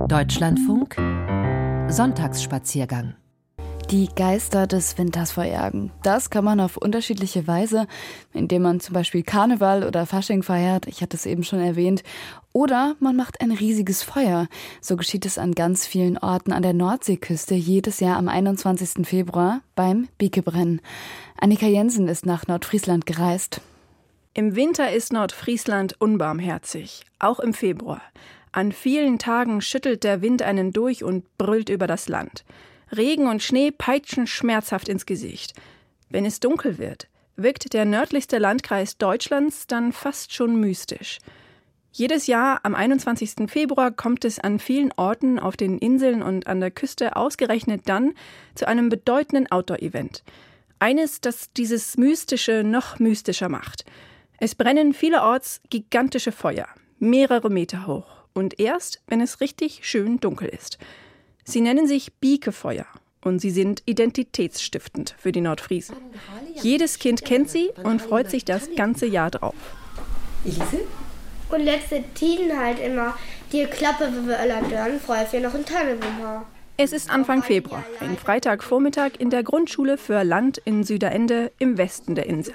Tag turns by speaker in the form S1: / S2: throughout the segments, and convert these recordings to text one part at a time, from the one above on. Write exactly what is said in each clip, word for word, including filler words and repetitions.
S1: Deutschlandfunk Sonntagsspaziergang.
S2: Die Geister des Winters verjagen. Das kann man auf unterschiedliche Weise, indem man zum Beispiel Karneval oder Fasching feiert, ich hatte es eben schon erwähnt, oder man macht ein riesiges Feuer. So geschieht es an ganz vielen Orten an der Nordseeküste jedes Jahr am einundzwanzigsten Februar beim Bikebrennen. Annika Jensen ist nach Nordfriesland gereist.
S3: Im Winter ist Nordfriesland unbarmherzig, auch im Februar. An vielen Tagen schüttelt der Wind einen durch und brüllt über das Land. Regen und Schnee peitschen schmerzhaft ins Gesicht. Wenn es dunkel wird, wirkt der nördlichste Landkreis Deutschlands dann fast schon mystisch. Jedes Jahr am einundzwanzigsten Februar kommt es an vielen Orten auf den Inseln und an der Küste ausgerechnet dann zu einem bedeutenden Outdoor-Event. Eines, das dieses Mystische noch mystischer macht. Es brennen vielerorts gigantische Feuer, mehrere Meter hoch. Und erst, wenn es richtig schön dunkel ist. Sie nennen sich Bikefeuer und sie sind identitätsstiftend für die Nordfriesen. Jedes Kind kennt sie und freut sich das ganze Jahr drauf.
S4: Elise? Und letzte Tiden halt immer die Klappe, wie wir alle dörren, freue ich noch ein Tannenbaum.
S3: Es ist Anfang Februar, ein Freitagvormittag in der Grundschule für Land in Süderende im Westen der Insel.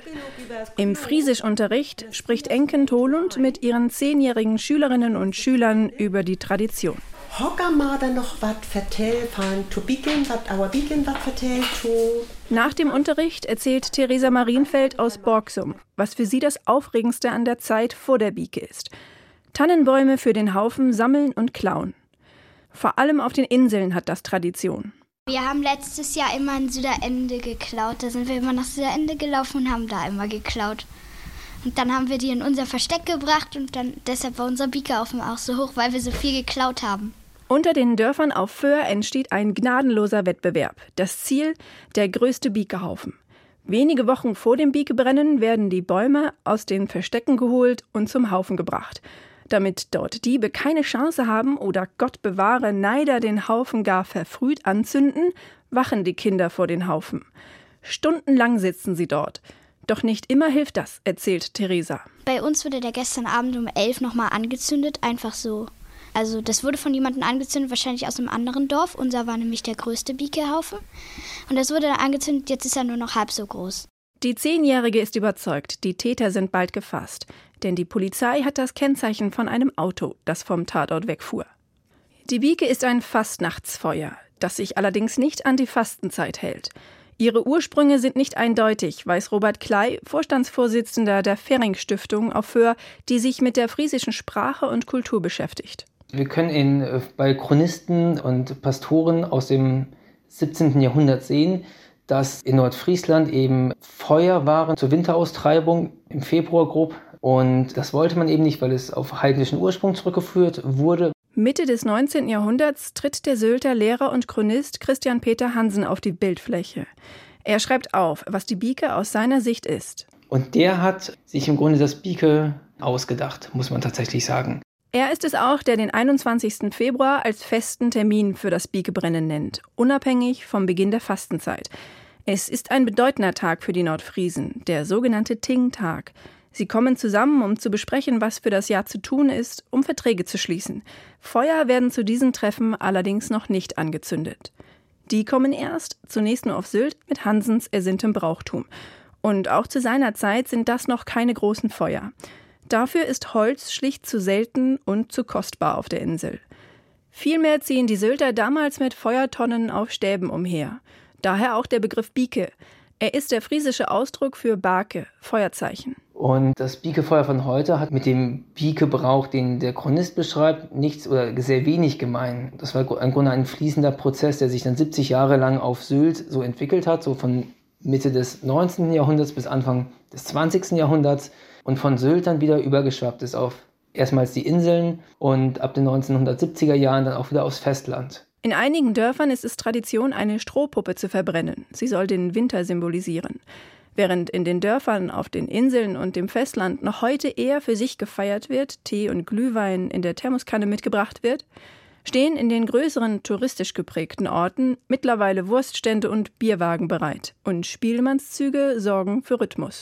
S3: Im Friesischunterricht spricht Enken Tholund mit ihren zehnjährigen Schülerinnen und Schülern über die Tradition.
S5: Hogger ma da noch wat vertellt von to Biken, wat our Biken wat vertellt to.
S3: Nach dem Unterricht erzählt Theresa Marienfeld aus Borgsum, was für sie das Aufregendste an der Zeit vor der Bike ist. Tannenbäume für den Haufen sammeln und klauen. Vor allem auf den Inseln hat das Tradition.
S6: Wir haben letztes Jahr immer in Süderende geklaut. Da sind wir immer nach Süderende gelaufen und haben da immer geklaut. Und dann haben wir die in unser Versteck gebracht und dann deshalb war unser Bikehaufen auch so hoch, weil wir so viel geklaut haben.
S3: Unter den Dörfern auf Föhr entsteht ein gnadenloser Wettbewerb. Das Ziel, der größte Bikehaufen. Wenige Wochen vor dem Bikebrennen werden die Bäume aus den Verstecken geholt und zum Haufen gebracht. Damit dort Diebe keine Chance haben oder Gott bewahre Neider den Haufen gar verfrüht anzünden, wachen die Kinder vor den Haufen. Stundenlang sitzen sie dort. Doch nicht immer hilft das, erzählt Theresa.
S6: Bei uns wurde der gestern Abend um elf nochmal angezündet, einfach so. Also das wurde von jemandem angezündet, wahrscheinlich aus einem anderen Dorf. Unser war nämlich der größte Bikehaufen. Und das wurde dann angezündet, jetzt ist er nur noch halb so groß.
S3: Die Zehnjährige ist überzeugt, die Täter sind bald gefasst. Denn die Polizei hat das Kennzeichen von einem Auto, das vom Tatort wegfuhr. Die Bike ist ein Fastnachtsfeuer, das sich allerdings nicht an die Fastenzeit hält. Ihre Ursprünge sind nicht eindeutig, weiß Robert Klei, Vorstandsvorsitzender der Fering-Stiftung auf Föhr, die sich mit der friesischen Sprache und Kultur beschäftigt.
S7: Wir können in, bei Chronisten und Pastoren aus dem siebzehnten Jahrhundert sehen, dass in Nordfriesland eben Feuer waren zur Winteraustreibung im Februar grob. Und das wollte man eben nicht, weil es auf heidnischen Ursprung zurückgeführt wurde.
S3: Mitte des neunzehnten Jahrhunderts tritt der Sylter Lehrer und Chronist Christian Peter Hansen auf die Bildfläche. Er schreibt auf, was die Bike aus seiner Sicht ist.
S7: Und der hat sich im Grunde das Bike ausgedacht, muss man tatsächlich sagen.
S3: Er ist es auch, der den einundzwanzigsten Februar als festen Termin für das Bikebrennen nennt, unabhängig vom Beginn der Fastenzeit. Es ist ein bedeutender Tag für die Nordfriesen, der sogenannte Ting-Tag. Sie kommen zusammen, um zu besprechen, was für das Jahr zu tun ist, um Verträge zu schließen. Feuer werden zu diesen Treffen allerdings noch nicht angezündet. Die kommen erst, zunächst nur auf Sylt, mit Hansens ersinntem Brauchtum. Und auch zu seiner Zeit sind das noch keine großen Feuer. Dafür ist Holz schlicht zu selten und zu kostbar auf der Insel. Vielmehr ziehen die Sylter damals mit Feuertonnen auf Stäben umher. Daher auch der Begriff Bike. Er ist der friesische Ausdruck für Bake, Feuerzeichen.
S7: Und das Bikefeuer von heute hat mit dem Bikebrauch, den der Chronist beschreibt, nichts oder sehr wenig gemein. Das war im Grunde ein fließender Prozess, der sich dann siebzig Jahre lang auf Sylt so entwickelt hat, so von Mitte des neunzehnten Jahrhunderts bis Anfang des zwanzigsten Jahrhunderts und von Sylt dann wieder übergeschwappt ist auf erstmals die Inseln und ab den neunzehnhundertsiebziger Jahren dann auch wieder aufs Festland.
S3: In einigen Dörfern ist es Tradition, eine Strohpuppe zu verbrennen. Sie soll den Winter symbolisieren. Während in den Dörfern auf den Inseln und dem Festland noch heute eher für sich gefeiert wird, Tee und Glühwein in der Thermoskanne mitgebracht wird, stehen in den größeren touristisch geprägten Orten mittlerweile Wurststände und Bierwagen bereit und Spielmannszüge sorgen für Rhythmus.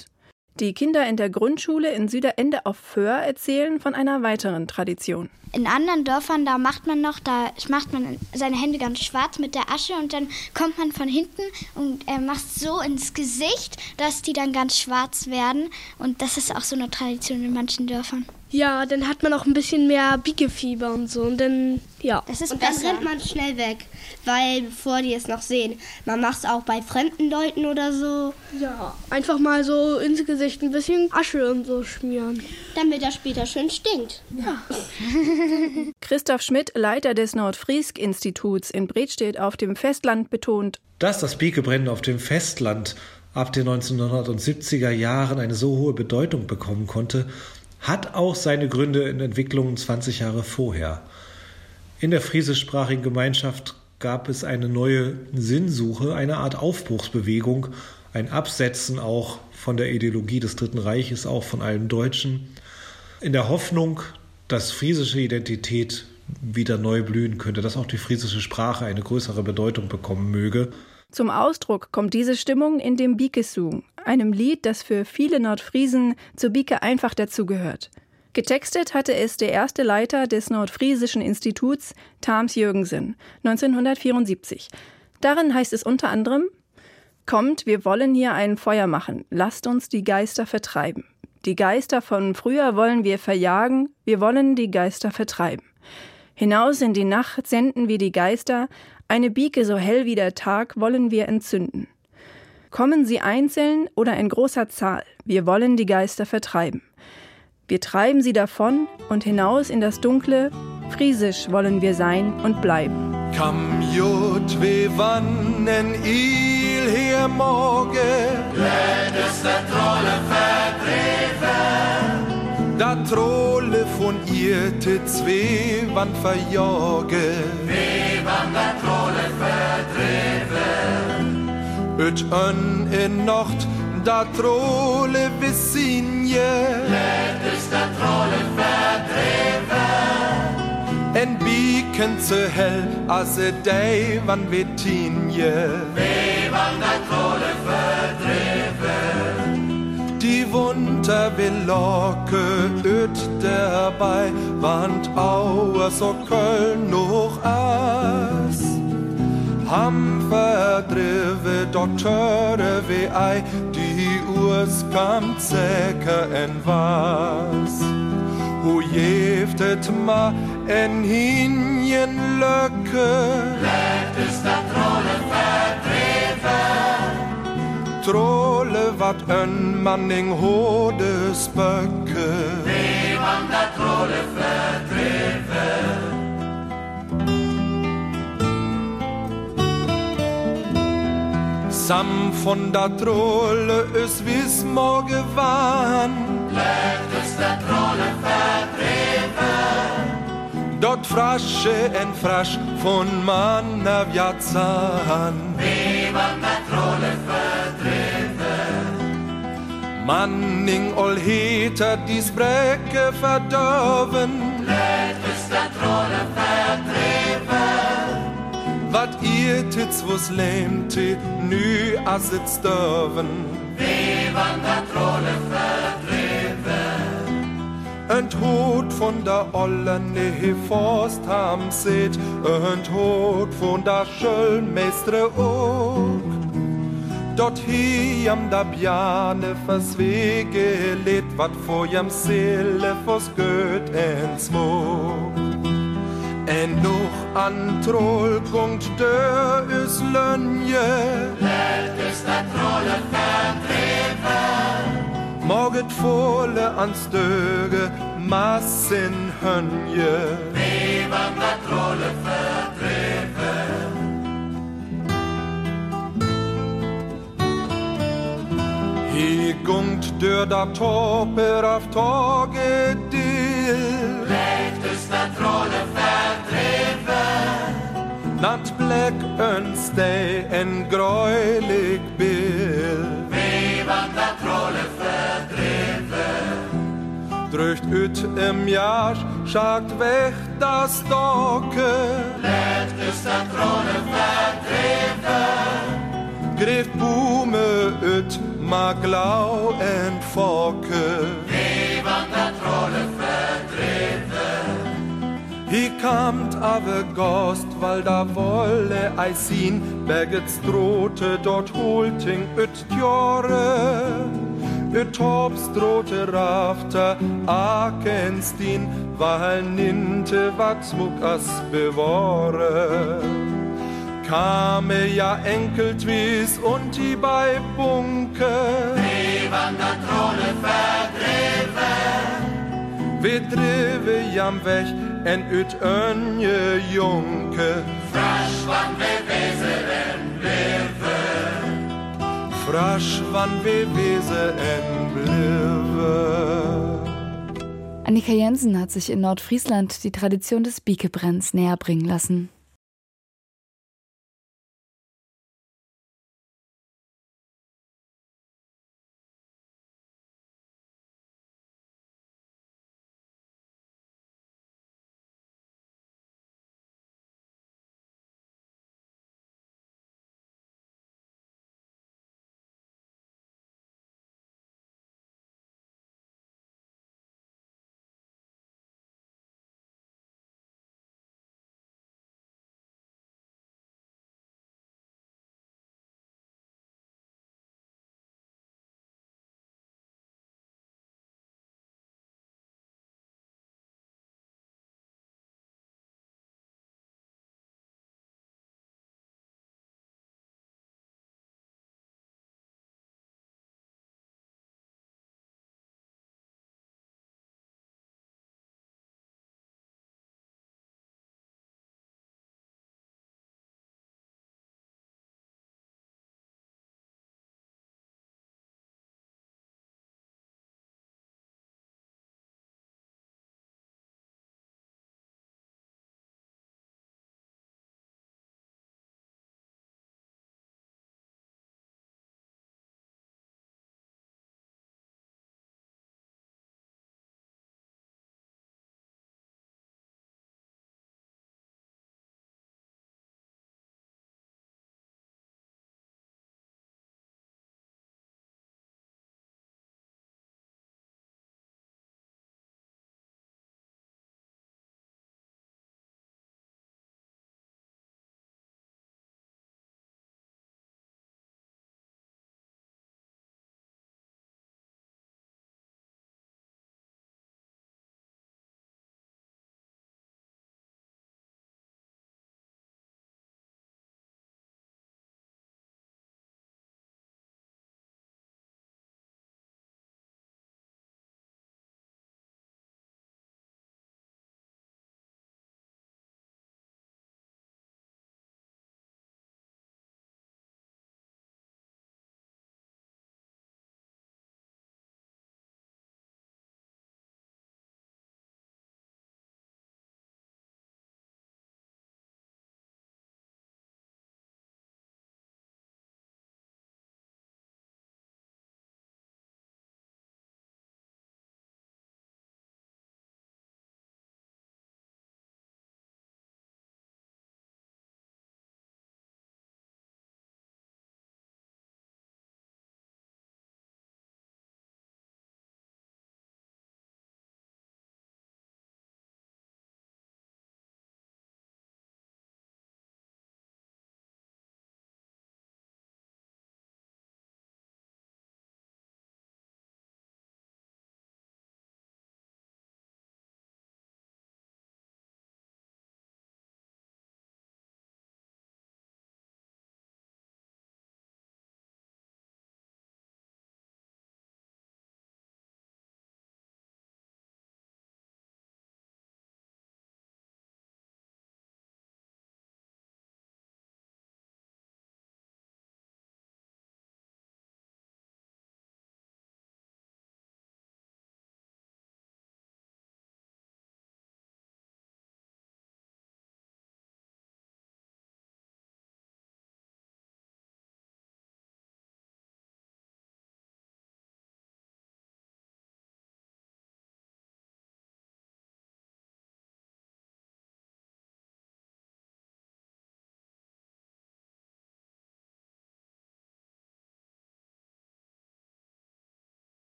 S3: Die Kinder in der Grundschule in Süderende auf Föhr erzählen von einer weiteren Tradition.
S6: In anderen Dörfern, da macht man noch, da macht man seine Hände ganz schwarz mit der Asche und dann kommt man von hinten und er macht so ins Gesicht, dass die dann ganz schwarz werden. Und das ist auch so eine Tradition in manchen Dörfern.
S1: Ja, dann hat man auch ein bisschen mehr Biekefieber und so und dann, ja.
S4: Das ist und dann besser. Rennt man schnell weg, weil bevor die es noch sehen. Man macht es auch bei fremden Leuten oder so.
S1: Ja, einfach mal so ins Gesicht ein bisschen Asche und so schmieren.
S4: Damit er später schön stinkt.
S1: Ja.
S3: Christoph Schmidt, Leiter des Nordfriesk-Instituts in Bredstedt auf dem Festland, betont:
S8: Dass das Bikebrennen auf dem Festland ab den neunzehnhundertsiebziger Jahren eine so hohe Bedeutung bekommen konnte, hat auch seine Gründe in Entwicklungen zwanzig Jahre vorher. In der friesischsprachigen Gemeinschaft gab es eine neue Sinnsuche, eine Art Aufbruchsbewegung, ein Absetzen auch von der Ideologie des Dritten Reiches, auch von allen Deutschen, in der Hoffnung, dass friesische Identität wieder neu blühen könnte, dass auch die friesische Sprache eine größere Bedeutung bekommen möge.
S3: Zum Ausdruck kommt diese Stimmung in dem Bikesung, einem Lied, das für viele Nordfriesen zur Bike einfach dazugehört. Getextet hatte es der erste Leiter des Nordfriesischen Instituts, Tams Jürgensen, neunzehnhundertvierundsiebzig. Darin heißt es unter anderem: Kommt, wir wollen hier ein Feuer machen, lasst uns die Geister vertreiben. Die Geister von früher wollen wir verjagen, wir wollen die Geister vertreiben. Hinaus in die Nacht senden wir die Geister, eine Bike so hell wie der Tag wollen wir entzünden. Kommen sie einzeln oder in großer Zahl, wir wollen die Geister vertreiben. Wir treiben sie davon und hinaus in das Dunkle, friesisch wollen wir sein und bleiben.
S9: Kam jut we wannen il her morgen, let es der Trolle verdreven. Da Trolle von ihr te zwei wann verjage, we wann der Trolle verdreven. Öt ön in Nacht, da Trolle visinje, let es der Trolle verdreven. En biken zu hell, as e dei wann we tinje, we wann der Trolle verdreven. Die Wunder will locke öt dabei, want auer so Köln noch as. Ham verdrive Doktoren wie ei, die Urs kam zeker en was. Hoe jeftet ma en hinjen löcke, let es da Trolle verdreven. Trolle wat en manning hodes böcke, wie man da Trolle verdreven. Sam von der Trolle is wis morgen wann, let es der Trolle verdreven. Dort frasche en frasch von Mann av Jatzan, wie man der Trolle verdreven. Manning ol heter dies Brecke verdorben, let es der Trolle verdreven. Wat ihr tits was lähmte, nü as it störven, wie wann der Trolle verdreven. Önt hot von der Ollen he Forst ham seht, önt hot von der Schölmeistre ook. Dort hi am da Bjane verswege led, wat vor jam Seele vors Göt en smog. En noch an Troll kommt der is Lönje, let es der Trolle verdreven. Morget volle ans Döge, Massen Hönje, wie wann der Trolle verdreven. Hi gungt dör da Torper auf Tage dill, let es der Trolle verdreven. Nat bläck önst dei en greulig Bill, wie wann der Trolle verdreven. Dröcht ut im Jahr, schagt weg das Docke, let es der Trolle verdreven. Gräft Bume ut mag lau en Forke.
S10: Levant der Trolle verdreven.
S9: Hi kamt ave Gost, weil da wolle ei sin, bergets drote dort holting öt Tjore. Öt Torpsdrote rafter Akenstein, weil ninte wat smuk as bewahre. Kame ja enkeltwies und die bei Bunke.
S10: Levant der Trolle verdreven.
S9: Wir drive jam weg en ut önje jonke.
S10: Frasch wann wir weseren bliwe.
S9: Frasch wann wir wese en bliwe.
S2: Annika Jensen hat sich in Nordfriesland die Tradition des Bikebrenns näher bringen lassen.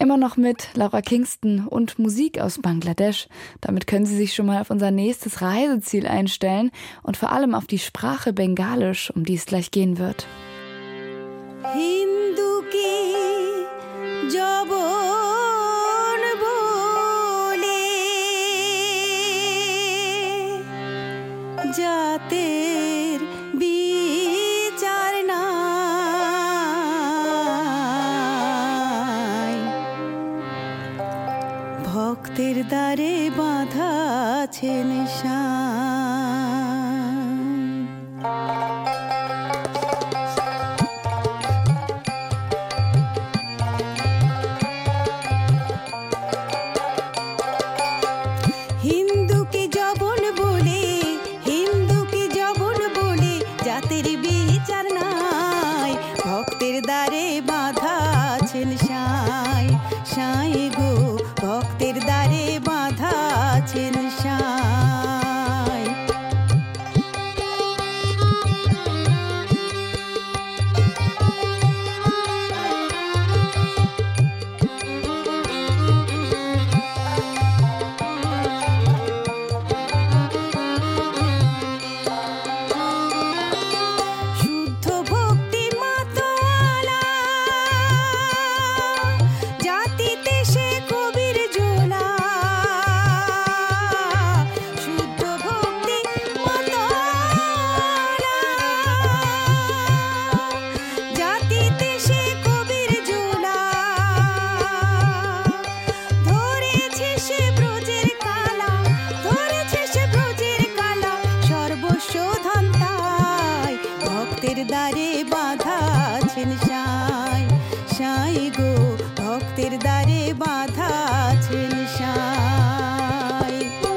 S2: Immer noch mit Laura Kingston und Musik aus Bangladesch. Damit können Sie sich schon mal auf unser nächstes Reiseziel einstellen und vor allem auf die Sprache Bengalisch, um die es gleich gehen wird.
S11: Hindu ki jabon bole jater bichar নাই ভক্তের দ্বারে বাঁধা আছে নিশান হিন্দুকে জবন বলে হিন্দুকে জবন বলে জাতের বিচার নাই ভক্তের দ্বারে বাঁধা আছেন সাই সাই গো ভক্তের দ্বারে বাঁধা আছেন সাই শুদ্ধ ভক্তি মাতোয়ালা জাতিতে সে কবির জোলা শুদ্ধ ভক্তি মাতোয়ালা জাতিতে সে কবির জোলা ধরেছে সে ব্রজের কালা ধরেছে সে ব্রজের কালা সর্বস্ব ধন তাই ভক্তের দ্বারে বাঁধা আছেন সাই সাই গো ভক্তের দ্বারে বাঁধা আছেন সাই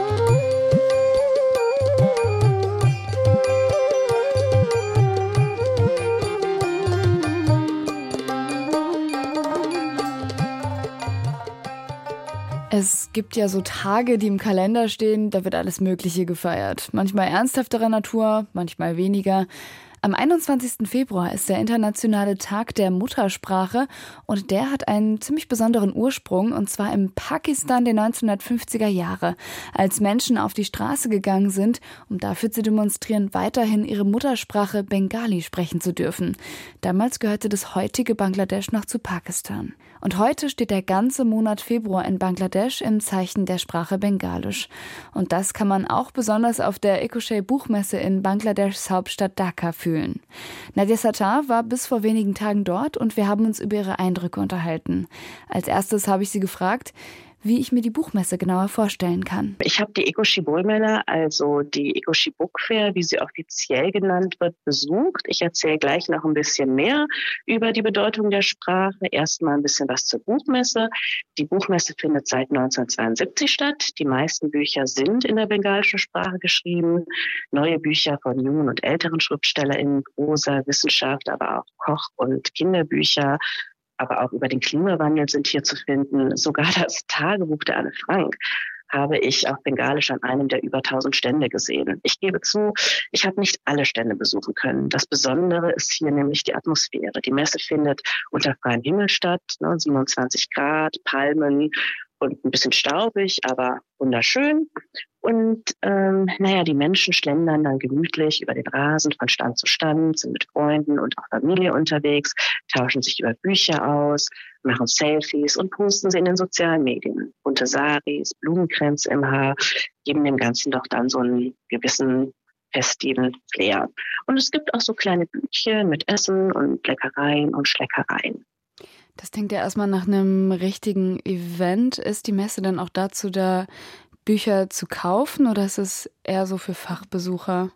S2: Es gibt ja so Tage, die im Kalender stehen, da wird alles Mögliche gefeiert. Manchmal ernsthafterer Natur, manchmal weniger. Am einundzwanzigsten Februar ist der internationale Tag der Muttersprache und der hat einen ziemlich besonderen Ursprung, und zwar im Pakistan der neunzehnhundertfünfziger Jahre, als Menschen auf die Straße gegangen sind, um dafür zu demonstrieren, weiterhin ihre Muttersprache Bengali sprechen zu dürfen. Damals gehörte das heutige Bangladesch noch zu Pakistan. Und heute steht der ganze Monat Februar in Bangladesch im Zeichen der Sprache Bengalisch. Und das kann man auch besonders auf der Ecoche Buchmesse in Bangladeschs Hauptstadt Dhaka fühlen. Nadia Sattar war bis vor wenigen Tagen dort und wir haben uns über ihre Eindrücke unterhalten. Als erstes habe ich sie gefragt, wie ich mir die Buchmesse genauer vorstellen kann.
S12: Ich habe die Ecoche Bullmesse, also die Ecoche Book Fair, wie sie offiziell genannt wird, besucht. Ich erzähle gleich noch ein bisschen mehr über die Bedeutung der Sprache. Erstmal ein bisschen was zur Buchmesse. Die Buchmesse findet seit neunzehnhundertzweiundsiebzig statt. Die meisten Bücher sind in der bengalischen Sprache geschrieben. Neue Bücher von jungen und älteren SchriftstellerInnen, Prosa, Wissenschaft, aber auch Koch- und Kinderbücher, aber auch über den Klimawandel sind hier zu finden. Sogar das Tagebuch der Anne Frank habe ich auf Bengalisch an einem der über tausend Stände gesehen. Ich gebe zu, ich habe nicht alle Stände besuchen können. Das Besondere ist hier nämlich die Atmosphäre. Die Messe findet unter freiem Himmel statt, ne, siebenundzwanzig Grad, Palmen und ein bisschen staubig, aber wunderschön. Und ähm, naja, die Menschen schlendern dann gemütlich über den Rasen von Stand zu Stand, sind mit Freunden und auch Familie unterwegs, tauschen sich über Bücher aus, machen Selfies und posten sie in den sozialen Medien. Bunte Saris, Blumenkränze im Haar, geben dem Ganzen doch dann so einen gewissen festiven Flair. Und es gibt auch so kleine Bütchen mit Essen und Leckereien und Schleckereien.
S2: Das klingt ja erstmal nach einem richtigen Event. Ist die Messe dann auch dazu da, Bücher zu kaufen, oder ist es eher so für Fachbesucher?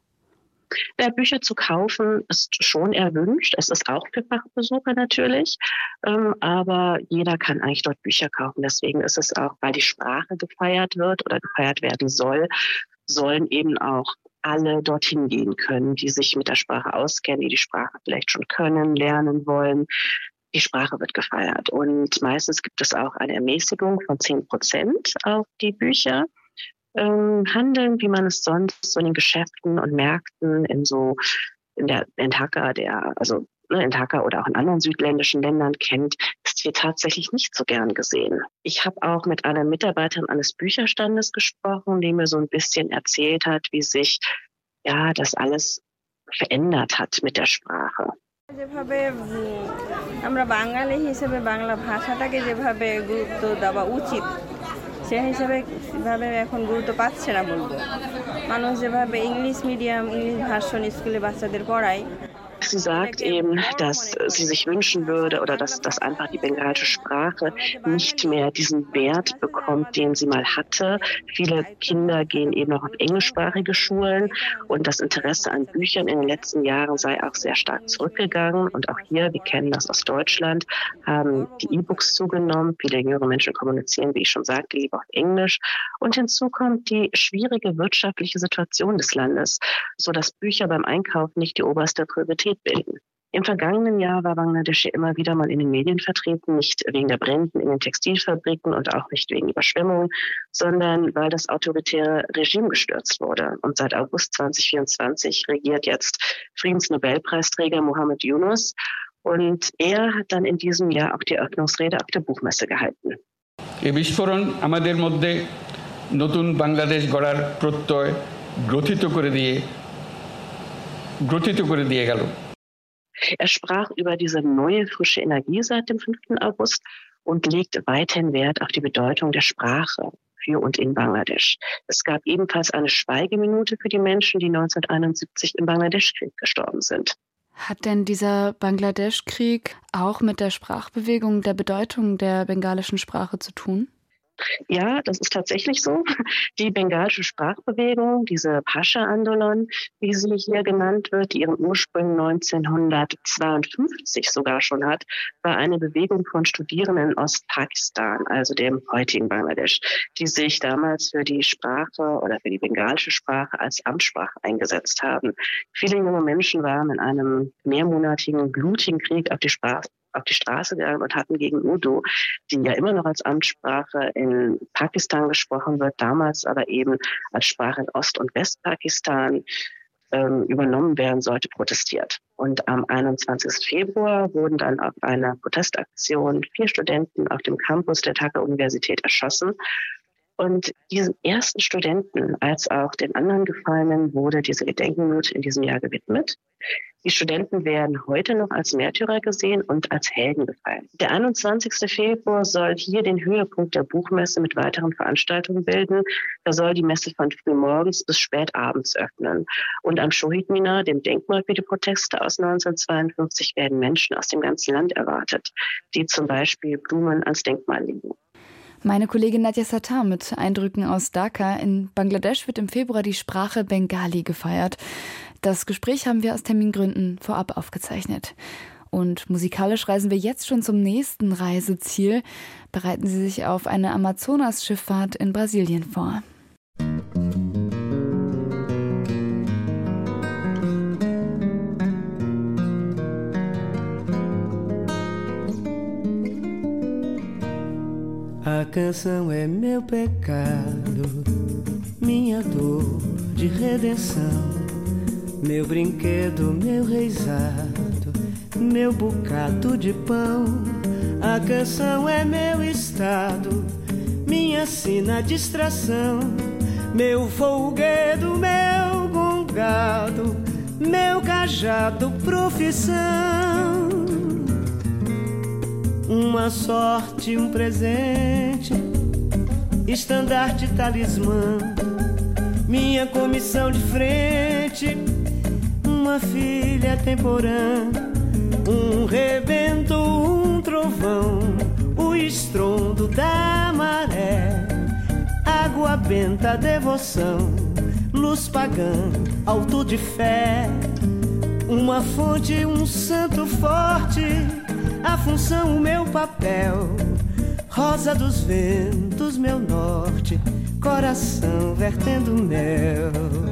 S12: Ja, Bücher zu kaufen ist schon erwünscht. Es ist auch für Fachbesucher natürlich. Ähm, aber jeder kann eigentlich dort Bücher kaufen. Deswegen ist es auch, weil die Sprache gefeiert wird oder gefeiert werden soll, sollen eben auch alle dorthin gehen können, die sich mit der Sprache auskennen, die die Sprache vielleicht schon können, lernen wollen. Die Sprache wird gefeiert. Und meistens gibt es auch eine Ermäßigung von zehn Prozent auf die Bücher. Ähm, handeln, wie man es sonst so in den Geschäften und Märkten in so in der in Dhaka, der also in Dhaka oder auch in anderen südländischen Ländern kennt, ist hier tatsächlich nicht so gern gesehen. Ich habe auch mit einer Mitarbeiterin eines Bücherstandes gesprochen, die mir so ein bisschen erzählt hat, wie sich ja das alles verändert hat mit der Sprache.
S13: যেভাবে আমরা বাঙালি হিসেবে বাংলা ভাষাটাকে যেভাবে গুরুত্ব দেওয়া উচিত সে হিসেবে সেভাবে এখন গুরুত্ব পাচ্ছে না বলবো মানুষ যেভাবে ইংলিশ মিডিয়াম ইংলিশ ভার্সন স্কুলে বাচ্চাদের পড়ায়
S12: Sie sagt eben, dass sie sich wünschen würde oder dass, dass einfach die bengalische Sprache nicht mehr diesen Wert bekommt, den sie mal hatte. Viele Kinder gehen eben noch auf englischsprachige Schulen und das Interesse an Büchern in den letzten Jahren sei auch sehr stark zurückgegangen. Und auch hier, wir kennen das aus Deutschland, haben die E-Books zugenommen. Viele jüngere Menschen kommunizieren, wie ich schon sagte, lieber auf Englisch. Und hinzu kommt die schwierige wirtschaftliche Situation des Landes, sodass Bücher beim Einkauf nicht die oberste Priorität bilden. Im vergangenen Jahr war Bangladesch immer wieder mal in den Medien vertreten, nicht wegen der Brände in den Textilfabriken und auch nicht wegen Überschwemmungen, sondern weil das autoritäre Regime gestürzt wurde. Und seit August zwanzig vierundzwanzig regiert jetzt Friedensnobelpreisträger Muhammad Yunus und er hat dann in diesem Jahr auch die Eröffnungsrede auf der Buchmesse gehalten.
S14: এই বিস্ফোরণ আমাদের মধ্যে নতুন বাংলাদেশ গড়ার প্রত্যয় গ্রথিত করে দিয়ে গ্রথিত করে দিয়ে গেল।
S12: Er sprach über diese neue, frische Energie seit dem fünften August und legt weiterhin Wert auf die Bedeutung der Sprache für und in Bangladesch. Es gab ebenfalls eine Schweigeminute für die Menschen, die neunzehnhunderteinundsiebzig im Bangladesch-Krieg gestorben sind.
S2: Hat denn dieser Bangladesch-Krieg auch mit der Sprachbewegung, der Bedeutung der bengalischen Sprache zu tun?
S12: Ja, das ist tatsächlich so. Die bengalische Sprachbewegung, diese Pascha-Andolon, wie sie hier genannt wird, die ihren Ursprung neunzehnhundertzweiundfünfzig sogar schon hat, war eine Bewegung von Studierenden in Ostpakistan, also dem heutigen Bangladesch, die sich damals für die Sprache oder für die bengalische Sprache als Amtssprache eingesetzt haben. Viele junge Menschen waren in einem mehrmonatigen, blutigen Krieg auf die Sprache auf die Straße gegangen und hatten gegen Urdu, die ja immer noch als Amtssprache in Pakistan gesprochen wird, damals aber eben als Sprache in Ost- und Westpakistan ähm, übernommen werden sollte, protestiert. Und am einundzwanzigsten Februar wurden dann auf einer Protestaktion vier Studenten auf dem Campus der Dhaka-Universität erschossen. Und diesen ersten Studenten als auch den anderen Gefallenen wurde diese Gedenkminute in diesem Jahr gewidmet. Die Studenten werden heute noch als Märtyrer gesehen und als Helden gefeiert. Der einundzwanzigste Februar soll hier den Höhepunkt der Buchmesse mit weiteren Veranstaltungen bilden. Da soll die Messe von frühmorgens bis spätabends öffnen. Und am Shohid Minar, dem Denkmal für die Proteste aus neunzehnhundertzweiundfünfzig, werden Menschen aus dem ganzen Land erwartet, die zum Beispiel Blumen ans Denkmal legen.
S2: Meine Kollegin Nadja Sattar mit Eindrücken aus Dhaka. In Bangladesch wird im Februar die Sprache Bengali gefeiert. Das Gespräch haben wir aus Termingründen vorab aufgezeichnet. Und musikalisch reisen wir jetzt schon zum nächsten Reiseziel. Bereiten Sie sich auf eine Amazonas-Schifffahrt in Brasilien vor.
S15: A canção é meu pecado, minha dor de redenção, meu brinquedo, meu reizado, meu bocado de pão. A canção é meu estado, minha sina distração, meu folguedo, meu gongado, meu cajado, profissão. Uma sorte, um presente, estandarte, talismã, minha comissão de frente, uma filha temporã, um rebento, um trovão, o estrondo da maré, água benta, devoção, luz pagã, alto de fé, uma fonte, um santo forte, a função, o meu papel, rosa dos ventos, meu norte, coração vertendo mel.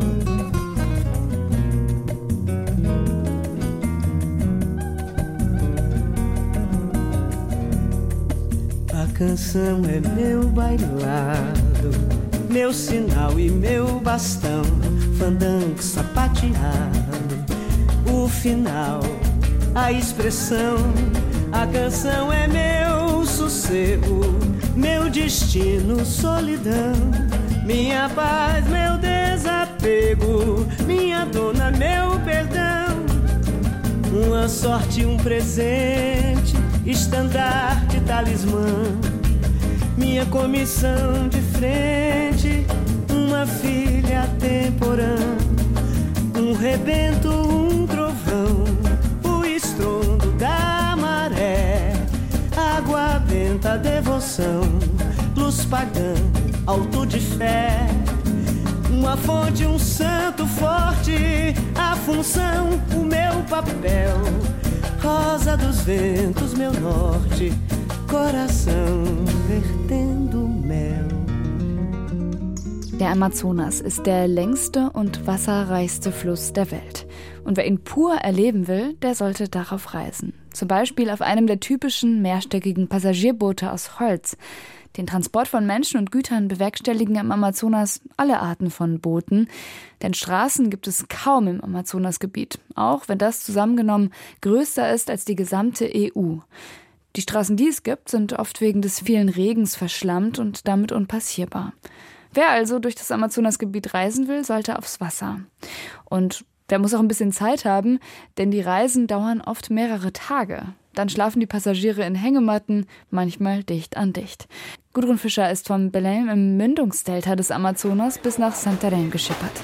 S15: A canção é meu bailado, meu sinal e meu bastão, fandango sapateado, o final, a expressão. A canção é meu sossego, meu destino, solidão. Minha paz, meu desapego, minha dona, meu perdão. Uma sorte, um presente, estandarte, talismã. Minha comissão de frente, uma filha temporã. Um rebento, um trovão, o estrondo da maré. Água benta, devoção, luz pagã, alto de fé. Uma fonte, um santo forte, a função, o meu papel. Rosa dos ventos, meu norte, coração vertendo mel.
S2: Der Amazonas ist der längste und wasserreichste Fluss der Welt. Und wer ihn pur erleben will, der sollte darauf reisen. Zum Beispiel auf einem der typischen mehrstöckigen Passagierboote aus Holz. Den Transport von Menschen und Gütern bewerkstelligen im Amazonas alle Arten von Booten. Denn Straßen gibt es kaum im Amazonasgebiet, auch wenn das zusammengenommen größer ist als die gesamte E U. Die Straßen, die es gibt, sind oft wegen des vielen Regens verschlammt und damit unpassierbar. Wer also durch das Amazonasgebiet reisen will, sollte aufs Wasser. Und der muss auch ein bisschen Zeit haben, denn die Reisen dauern oft mehrere Tage. Dann schlafen die Passagiere in Hängematten, manchmal dicht an dicht. Gudrun Fischer ist vom Belém im Mündungsdelta des Amazonas bis nach Santarém geschippert.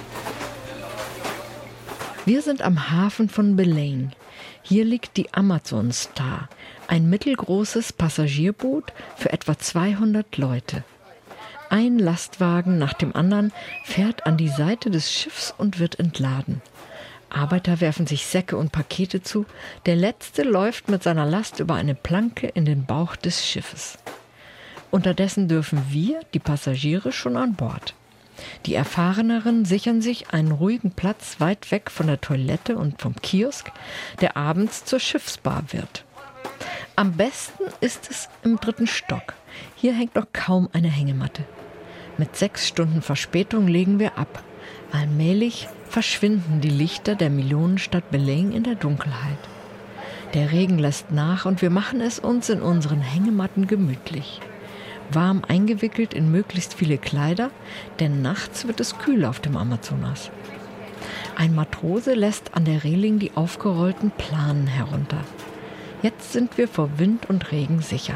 S16: Wir sind am Hafen von Belém. Hier liegt die Amazon Star, ein mittelgroßes Passagierboot für etwa zweihundert Leute. Ein Lastwagen nach dem anderen fährt an die Seite des Schiffs und wird entladen. Arbeiter werfen sich Säcke und Pakete zu. Der letzte läuft mit seiner Last über eine Planke in den Bauch des Schiffes. Unterdessen dürfen wir, die Passagiere, schon an Bord. Die Erfahreneren sichern sich einen ruhigen Platz weit weg von der Toilette und vom Kiosk, der abends zur Schiffsbar wird. Am besten ist es im dritten Stock. Hier hängt noch kaum eine Hängematte. Mit sechs Stunden Verspätung legen wir ab. Allmählich verschwinden die Lichter der Millionenstadt Belém in der Dunkelheit. Der Regen lässt nach und wir machen es uns in unseren Hängematten gemütlich. Warm eingewickelt in möglichst viele Kleider, denn nachts wird es kühl auf dem Amazonas. Ein Matrose lässt an der Reling die aufgerollten Planen herunter. Jetzt sind wir vor Wind und Regen sicher.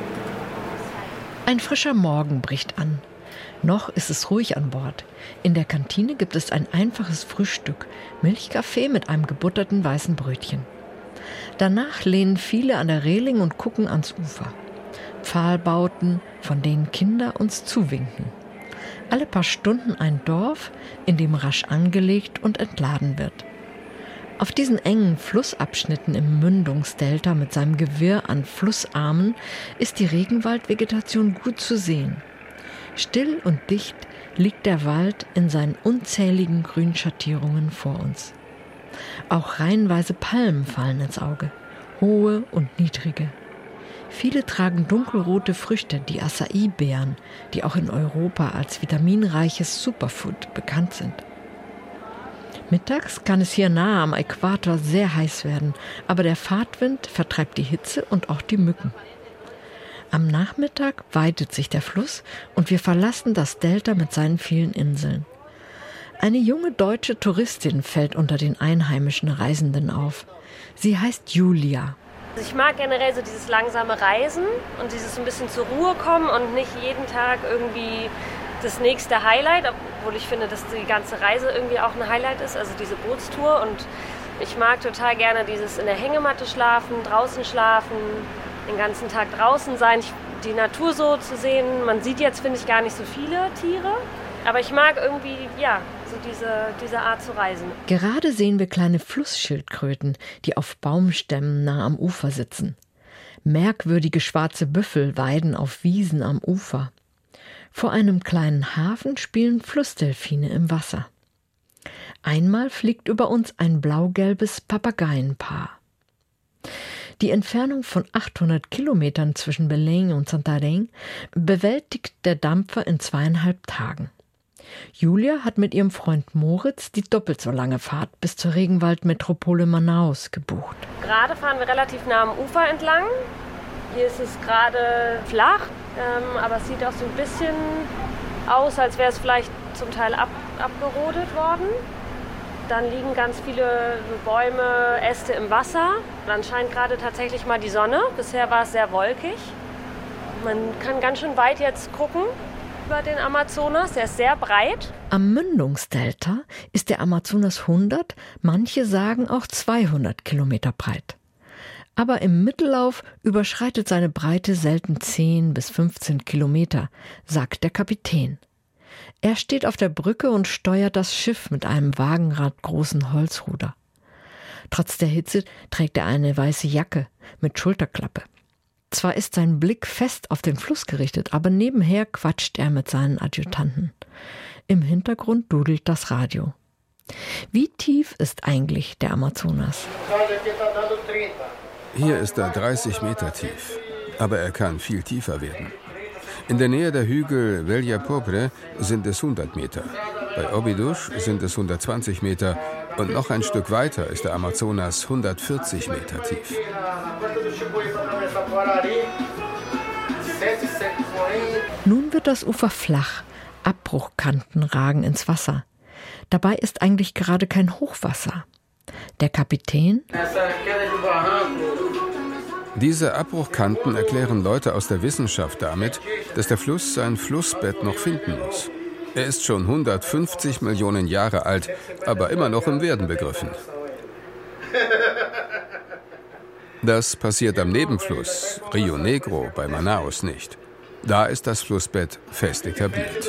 S16: Ein frischer Morgen bricht an. Noch ist es ruhig an Bord. In der Kantine gibt es ein einfaches Frühstück, Milchkaffee mit einem gebutterten weißen Brötchen. Danach lehnen viele an der Reling und gucken ans Ufer. Pfahlbauten, von denen Kinder uns zuwinken. Alle paar Stunden ein Dorf, in dem rasch angelegt und entladen wird. Auf diesen engen Flussabschnitten im Mündungsdelta mit seinem Gewirr an Flussarmen ist die Regenwaldvegetation gut zu sehen. Still und dicht liegt der Wald in seinen unzähligen Grünschattierungen vor uns. Auch reihenweise Palmen fallen ins Auge, hohe und niedrige. Viele tragen dunkelrote Früchte, die Acai-Beeren, die auch in Europa als vitaminreiches Superfood bekannt sind. Mittags kann es hier nahe am Äquator sehr heiß werden, aber der Fahrtwind vertreibt die Hitze und auch die Mücken. Am Nachmittag weitet sich der Fluss und wir verlassen das Delta mit seinen vielen Inseln. Eine junge deutsche Touristin fällt unter den einheimischen Reisenden auf. Sie heißt Julia.
S17: Ich mag generell so dieses langsame Reisen und dieses ein bisschen zur Ruhe kommen und nicht jeden Tag irgendwie das nächste Highlight, obwohl ich finde, dass die ganze Reise irgendwie auch ein Highlight ist, also diese Bootstour. Und ich mag total gerne dieses in der Hängematte schlafen, draußen schlafen, den ganzen Tag draußen sein, die Natur so zu sehen. Man sieht jetzt, finde ich, gar nicht so viele Tiere, aber ich mag irgendwie, ja, so diese, diese Art zu reisen.
S16: Gerade sehen wir kleine Flussschildkröten, die auf Baumstämmen nah am Ufer sitzen. Merkwürdige schwarze Büffel weiden auf Wiesen am Ufer. Vor einem kleinen Hafen spielen Flussdelfine im Wasser. Einmal fliegt über uns ein blau-gelbes Papageienpaar. Die Entfernung von achthundert Kilometern zwischen Belém und Santarém bewältigt der Dampfer in zweieinhalb Tagen. Julia hat mit ihrem Freund Moritz die doppelt so lange Fahrt bis zur Regenwaldmetropole Manaus gebucht.
S17: Gerade fahren wir relativ nah am Ufer entlang. Hier ist es gerade flach, ähm, aber es sieht auch so ein bisschen aus, als wäre es vielleicht zum Teil ab, abgerodet worden. Dann liegen ganz viele Bäume, Äste im Wasser. Dann scheint gerade tatsächlich mal die Sonne. Bisher war es sehr wolkig. Man kann ganz schön weit jetzt gucken über den Amazonas. Der ist sehr breit.
S16: Am Mündungsdelta ist der Amazonas hundert, manche sagen auch zweihundert Kilometer breit. Aber im Mittellauf überschreitet seine Breite selten zehn bis fünfzehn Kilometer, sagt der Kapitän. Er steht auf der Brücke und steuert das Schiff mit einem wagenradgroßen Holzruder. Trotz der Hitze trägt er eine weiße Jacke mit Schulterklappe. Zwar ist sein Blick fest auf den Fluss gerichtet, aber nebenher quatscht er mit seinen Adjutanten. Im Hintergrund dudelt das Radio. Wie tief ist eigentlich der Amazonas?
S18: Hier ist er dreißig Meter tief, aber er kann viel tiefer werden. In der Nähe der Hügel Velha Pobre sind es hundert Meter, bei Óbidos sind es hundertzwanzig Meter und noch ein Stück weiter ist der Amazonas hundertvierzig Meter tief.
S16: Nun wird das Ufer flach, Abbruchkanten ragen ins Wasser. Dabei ist eigentlich gerade kein Hochwasser. Der Kapitän:
S18: Diese Abbruchkanten erklären Leute aus der Wissenschaft damit, dass der Fluss sein Flussbett noch finden muss. Er ist schon hundertfünfzig Millionen Jahre alt, aber immer noch im Werden begriffen. Das passiert am Nebenfluss, Rio Negro bei Manaus, nicht. Da ist das Flussbett fest etabliert.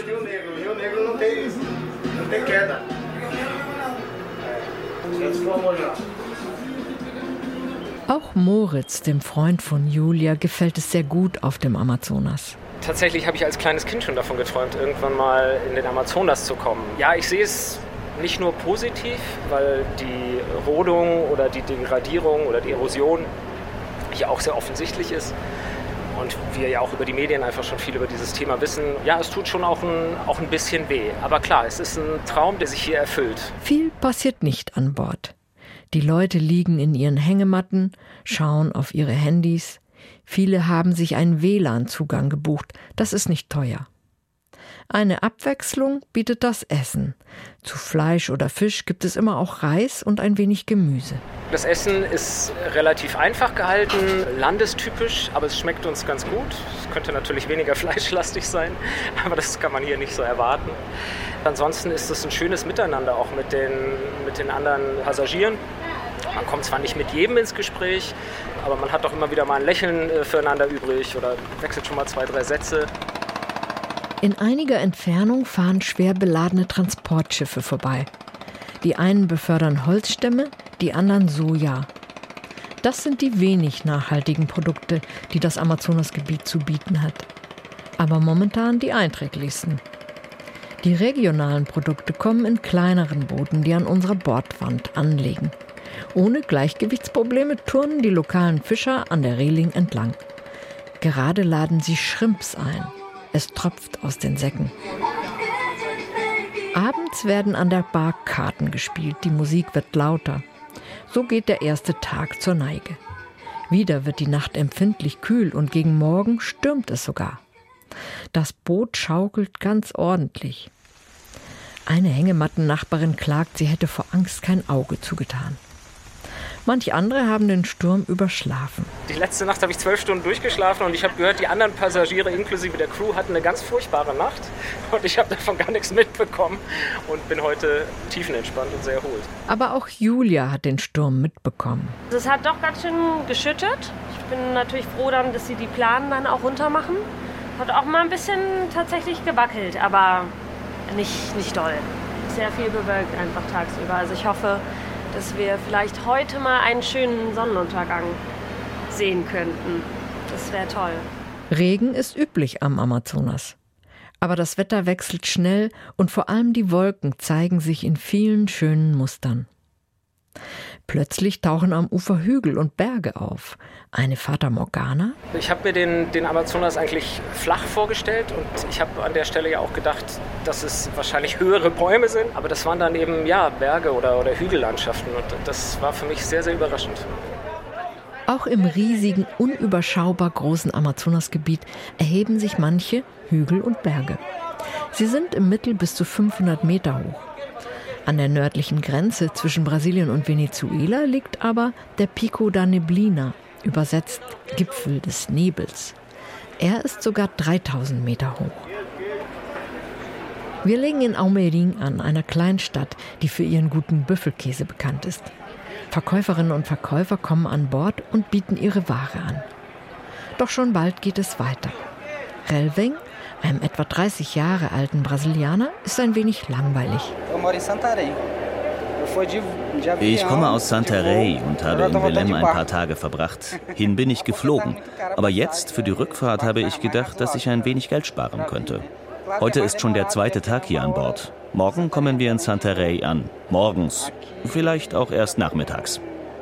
S16: Auch Moritz, dem Freund von Julia, gefällt es sehr gut auf dem Amazonas.
S19: Tatsächlich habe ich als kleines Kind schon davon geträumt, irgendwann mal in den Amazonas zu kommen. Ja, ich sehe es nicht nur positiv, weil die Rodung oder die Degradierung oder die Erosion hier auch sehr offensichtlich ist. Und wir ja auch über die Medien einfach schon viel über dieses Thema wissen. Ja, es tut schon auch ein, auch ein bisschen weh. Aber klar, es ist ein Traum, der sich hier erfüllt.
S16: Viel passiert nicht an Bord. Die Leute liegen in ihren Hängematten, schauen auf ihre Handys. Viele haben sich einen W L A N-Zugang gebucht. Das ist nicht teuer. Eine Abwechslung bietet das Essen. Zu Fleisch oder Fisch gibt es immer auch Reis und ein wenig Gemüse.
S19: Das Essen ist relativ einfach gehalten, landestypisch, aber es schmeckt uns ganz gut. Es könnte natürlich weniger fleischlastig sein, aber das kann man hier nicht so erwarten. Ansonsten ist es ein schönes Miteinander auch mit den, mit den anderen Passagieren. Man kommt zwar nicht mit jedem ins Gespräch, aber man hat doch immer wieder mal ein Lächeln füreinander übrig oder wechselt schon mal zwei, drei Sätze.
S16: In einiger Entfernung fahren schwer beladene Transportschiffe vorbei. Die einen befördern Holzstämme, die anderen Soja. Das sind die wenig nachhaltigen Produkte, die das Amazonasgebiet zu bieten hat. Aber momentan die einträglichsten. Die regionalen Produkte kommen in kleineren Booten, die an unserer Bordwand anlegen. Ohne Gleichgewichtsprobleme turnen die lokalen Fischer an der Reling entlang. Gerade laden sie Shrimps ein. Es tropft aus den Säcken. Abends werden an der Bar Karten gespielt, die Musik wird lauter. So geht der erste Tag zur Neige. Wieder wird die Nacht empfindlich kühl und gegen Morgen stürmt es sogar. Das Boot schaukelt ganz ordentlich. Eine Hängematten-Nachbarin klagt, sie hätte vor Angst kein Auge zugetan. Manch andere haben den Sturm überschlafen.
S19: Die letzte Nacht habe ich zwölf Stunden durchgeschlafen und ich habe gehört, die anderen Passagiere inklusive der Crew hatten eine ganz furchtbare Nacht und ich habe davon gar nichts mitbekommen und bin heute tiefenentspannt und sehr erholt.
S16: Aber auch Julia hat den Sturm mitbekommen.
S17: Es hat doch ganz schön geschüttet. Ich bin natürlich froh dann, dass sie die Planen dann auch runter machen. Hat auch mal ein bisschen tatsächlich gewackelt, aber nicht, nicht doll. Sehr viel bewölkt einfach tagsüber. Also ich hoffe, dass wir vielleicht heute mal einen schönen Sonnenuntergang sehen könnten. Das wäre toll.
S16: Regen ist üblich am Amazonas. Aber das Wetter wechselt schnell und vor allem die Wolken zeigen sich in vielen schönen Mustern. Plötzlich tauchen am Ufer Hügel und Berge auf. Eine Fata Morgana?
S19: Ich habe mir den, den Amazonas eigentlich flach vorgestellt und ich habe an der Stelle ja auch gedacht, dass es wahrscheinlich höhere Bäume sind. Aber das waren dann eben ja, Berge oder, oder Hügellandschaften und das war für mich sehr, sehr überraschend.
S16: Auch im riesigen, unüberschaubar großen Amazonasgebiet erheben sich manche Hügel und Berge. Sie sind im Mittel bis zu fünfhundert Meter hoch. An der nördlichen Grenze zwischen Brasilien und Venezuela liegt aber der Pico da Neblina, übersetzt Gipfel des Nebels. Er ist sogar dreitausend Meter hoch. Wir legen in Almeirim an, einer Kleinstadt, die für ihren guten Büffelkäse bekannt ist. Verkäuferinnen und Verkäufer kommen an Bord und bieten ihre Ware an. Doch schon bald geht es weiter. Relveng, einem etwa dreißig Jahre alten Brasilianer, ist ein wenig langweilig.
S20: Ich komme aus Santarém und habe in Belém ein paar Tage verbracht. Hin bin ich geflogen. Aber jetzt, für die Rückfahrt, habe ich gedacht, dass ich ein wenig Geld sparen könnte. Heute ist schon der zweite Tag hier an Bord. Morgen kommen wir in Santarém an. Morgens. Vielleicht auch erst nachmittags.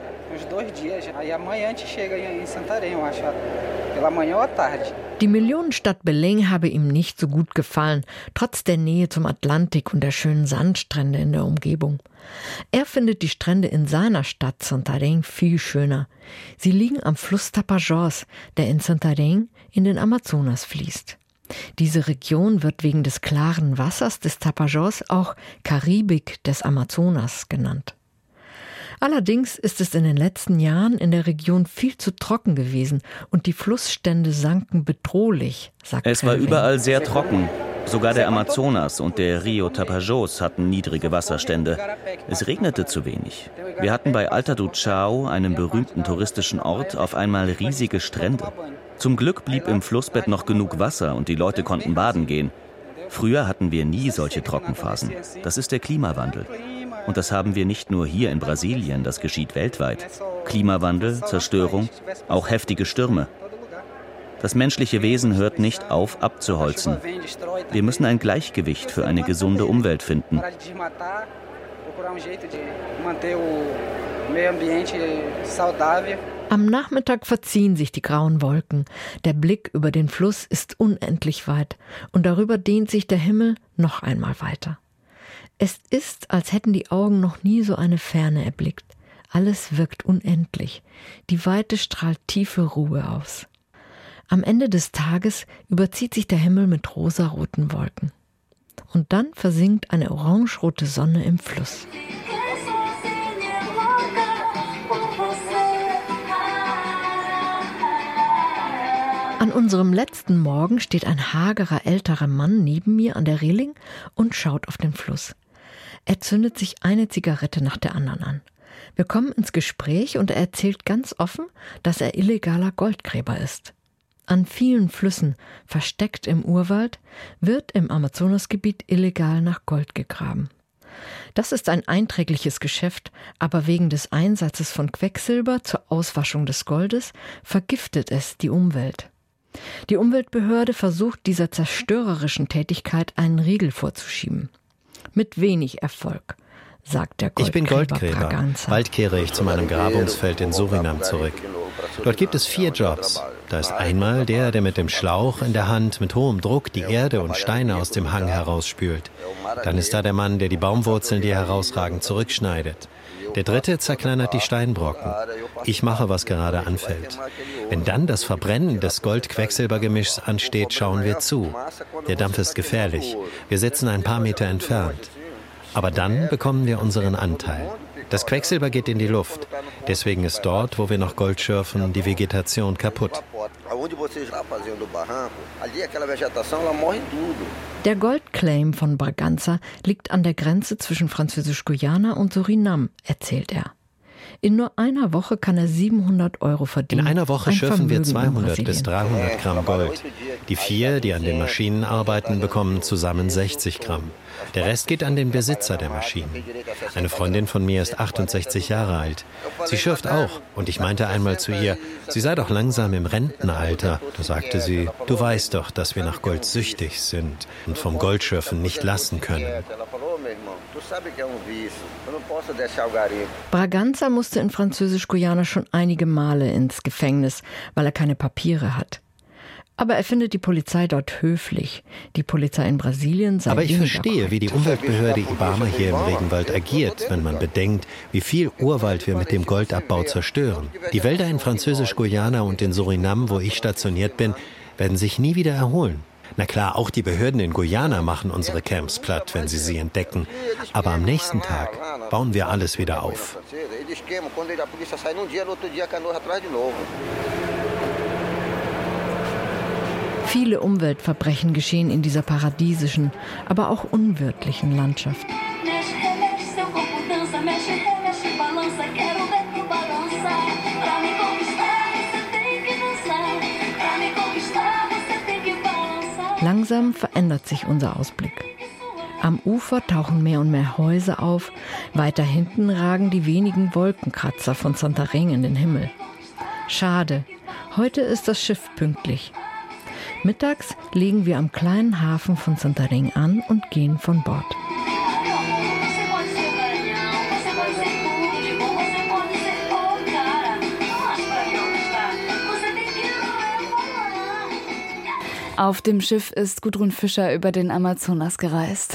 S16: Die Millionenstadt Belém habe ihm nicht so gut gefallen, trotz der Nähe zum Atlantik und der schönen Sandstrände in der Umgebung. Er findet die Strände in seiner Stadt Santarém viel schöner. Sie liegen am Fluss Tapajós, der in Santarém in den Amazonas fließt. Diese Region wird wegen des klaren Wassers des Tapajós auch Karibik des Amazonas genannt. Allerdings ist es in den letzten Jahren in der Region viel zu trocken gewesen und die Flussstände sanken bedrohlich, sagt
S20: Es war
S16: Relveng.
S20: überall sehr trocken. Sogar der Amazonas und der Rio Tapajós hatten niedrige Wasserstände. Es regnete zu wenig. Wir hatten bei Alta do Chão, einem berühmten touristischen Ort, auf einmal riesige Strände. Zum Glück blieb im Flussbett noch genug Wasser und die Leute konnten baden gehen. Früher hatten wir nie solche Trockenphasen. Das ist der Klimawandel. Und das haben wir nicht nur hier in Brasilien, das geschieht weltweit. Klimawandel, Zerstörung, auch heftige Stürme. Das menschliche Wesen hört nicht auf, abzuholzen. Wir müssen ein Gleichgewicht für eine gesunde Umwelt finden.
S16: Am Nachmittag verziehen sich die grauen Wolken. Der Blick über den Fluss ist unendlich weit und darüber dehnt sich der Himmel noch einmal weiter. Es ist, als hätten die Augen noch nie so eine Ferne erblickt. Alles wirkt unendlich. Die Weite strahlt tiefe Ruhe aus. Am Ende des Tages überzieht sich der Himmel mit rosaroten Wolken. Und dann versinkt eine orangerote Sonne im Fluss. An unserem letzten Morgen steht ein hagerer älterer Mann neben mir an der Reling und schaut auf den Fluss. Er zündet sich eine Zigarette nach der anderen an. Wir kommen ins Gespräch und er erzählt ganz offen, dass er illegaler Goldgräber ist. An vielen Flüssen, versteckt im Urwald, wird im Amazonasgebiet illegal nach Gold gegraben. Das ist ein einträgliches Geschäft, aber wegen des Einsatzes von Quecksilber zur Auswaschung des Goldes vergiftet es die Umwelt. Die Umweltbehörde versucht, dieser zerstörerischen Tätigkeit einen Riegel vorzuschieben. Mit wenig Erfolg, sagt der Goldgräber.
S21: Ich bin Goldgräber.
S16: Braganza.
S21: Bald kehre ich zu meinem Grabungsfeld in Surinam zurück. Dort gibt es vier Jobs. Da ist einmal der, der mit dem Schlauch in der Hand mit hohem Druck die Erde und Steine aus dem Hang herausspült. Dann ist da der Mann, der die Baumwurzeln, die herausragen, zurückschneidet. Der dritte zerkleinert die Steinbrocken. Ich mache, was gerade anfällt. Wenn dann das Verbrennen des Gold-Quecksilber-Gemischs ansteht, schauen wir zu. Der Dampf ist gefährlich. Wir sitzen ein paar Meter entfernt. Aber dann bekommen wir unseren Anteil. Das Quecksilber geht in die Luft. Deswegen ist dort, wo wir noch Gold schürfen, die Vegetation kaputt.
S16: Der Goldclaim von Braganza liegt an der Grenze zwischen Französisch-Guyana und Surinam, erzählt er. In nur einer Woche kann er siebenhundert Euro verdienen.
S21: In einer Woche
S16: Ein
S21: schürfen wir
S16: Vermögen in
S21: zweihundert
S16: Brasilien.
S21: bis dreihundert Gramm Gold. Die vier, die an den Maschinen arbeiten, bekommen zusammen sechzig Gramm. Der Rest geht an den Besitzer der Maschinen. Eine Freundin von mir ist achtundsechzig Jahre alt. Sie schürft auch. Und ich meinte einmal zu ihr, sie sei doch langsam im Rentenalter. Da sagte sie, du weißt doch, dass wir nach Gold süchtig sind und vom Goldschürfen nicht lassen können.
S16: Braganza musste in Französisch-Guyana schon einige Male ins Gefängnis, weil er keine Papiere hat. Aber er findet die Polizei dort höflich. Die Polizei in Brasilien sei
S21: Aber ich
S16: weniger
S21: verstehe, wie die Umweltbehörde Ibama hier im Regenwald agiert, wenn man bedenkt, wie viel Urwald wir mit dem Goldabbau zerstören. Die Wälder in Französisch-Guyana und in Surinam, wo ich stationiert bin, werden sich nie wieder erholen. Na klar, auch die Behörden in Guyana machen unsere Camps platt, wenn sie sie entdecken. Aber am nächsten Tag bauen wir alles wieder auf.
S16: Viele Umweltverbrechen geschehen in dieser paradiesischen, aber auch unwirtlichen Landschaft. Langsam verändert sich unser Ausblick. Am Ufer tauchen mehr und mehr Häuser auf. Weiter hinten ragen die wenigen Wolkenkratzer von Santarém in den Himmel. Schade, heute ist das Schiff pünktlich. Mittags legen wir am kleinen Hafen von Santarém an und gehen von Bord.
S2: Auf dem Schiff ist Gudrun Fischer über den Amazonas gereist.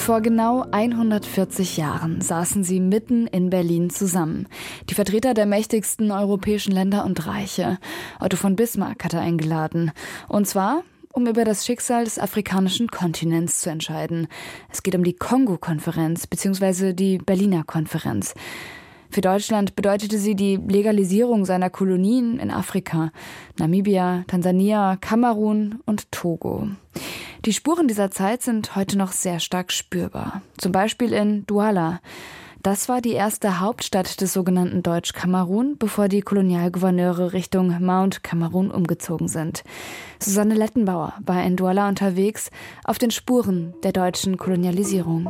S2: Vor genau hundertvierzig Jahren saßen sie mitten in Berlin zusammen. Die Vertreter der mächtigsten europäischen Länder und Reiche. Otto von Bismarck hatte eingeladen. Und zwar, um über das Schicksal des afrikanischen Kontinents zu entscheiden. Es geht um die Kongo-Konferenz bzw. die Berliner Konferenz. Für Deutschland bedeutete sie die Legalisierung seiner Kolonien in Afrika, Namibia, Tansania, Kamerun und Togo. Die Spuren dieser Zeit sind heute noch sehr stark spürbar. Zum Beispiel in Douala. Das war die erste Hauptstadt des sogenannten Deutsch-Kamerun, bevor die Kolonialgouverneure Richtung Mount Kamerun umgezogen sind. Susanne Lettenbauer war in Douala unterwegs auf den Spuren der deutschen Kolonialisierung.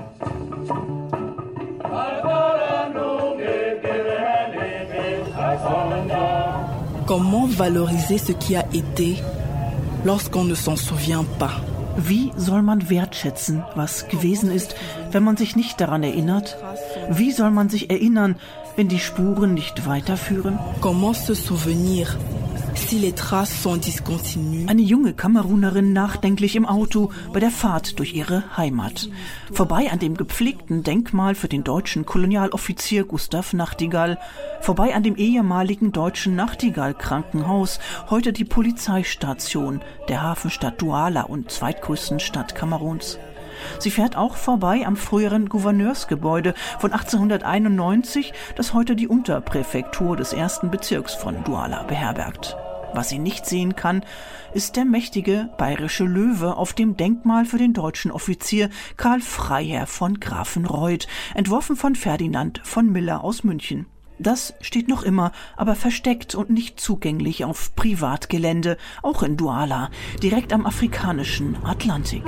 S5: Comment valoriser ce qui a été, lorsqu'on ne s'en souvient pas?
S22: Wie soll man wertschätzen, was gewesen ist, wenn man sich nicht daran erinnert? Wie soll man sich erinnern, wenn die Spuren nicht weiterführen?
S5: Comment se souvenir, si les traces sont discontinues?
S22: Eine junge Kamerunerin nachdenklich im Auto bei der Fahrt durch ihre Heimat. Vorbei an dem gepflegten Denkmal für den deutschen Kolonialoffizier Gustav Nachtigall. Vorbei an dem ehemaligen deutschen Nachtigall-Krankenhaus, heute die Polizeistation der Hafenstadt Douala und zweitgrößten Stadt Kameruns. Sie fährt auch vorbei am früheren Gouverneursgebäude von achtzehnhunderteinundneunzig, das heute die Unterpräfektur des ersten Bezirks von Douala beherbergt. Was sie nicht sehen kann, ist der mächtige bayerische Löwe auf dem Denkmal für den deutschen Offizier Karl Freiherr von Grafenreuth, entworfen von Ferdinand von Miller aus München. Das steht noch immer, aber versteckt und nicht zugänglich auf Privatgelände, auch in Douala, direkt am afrikanischen Atlantik.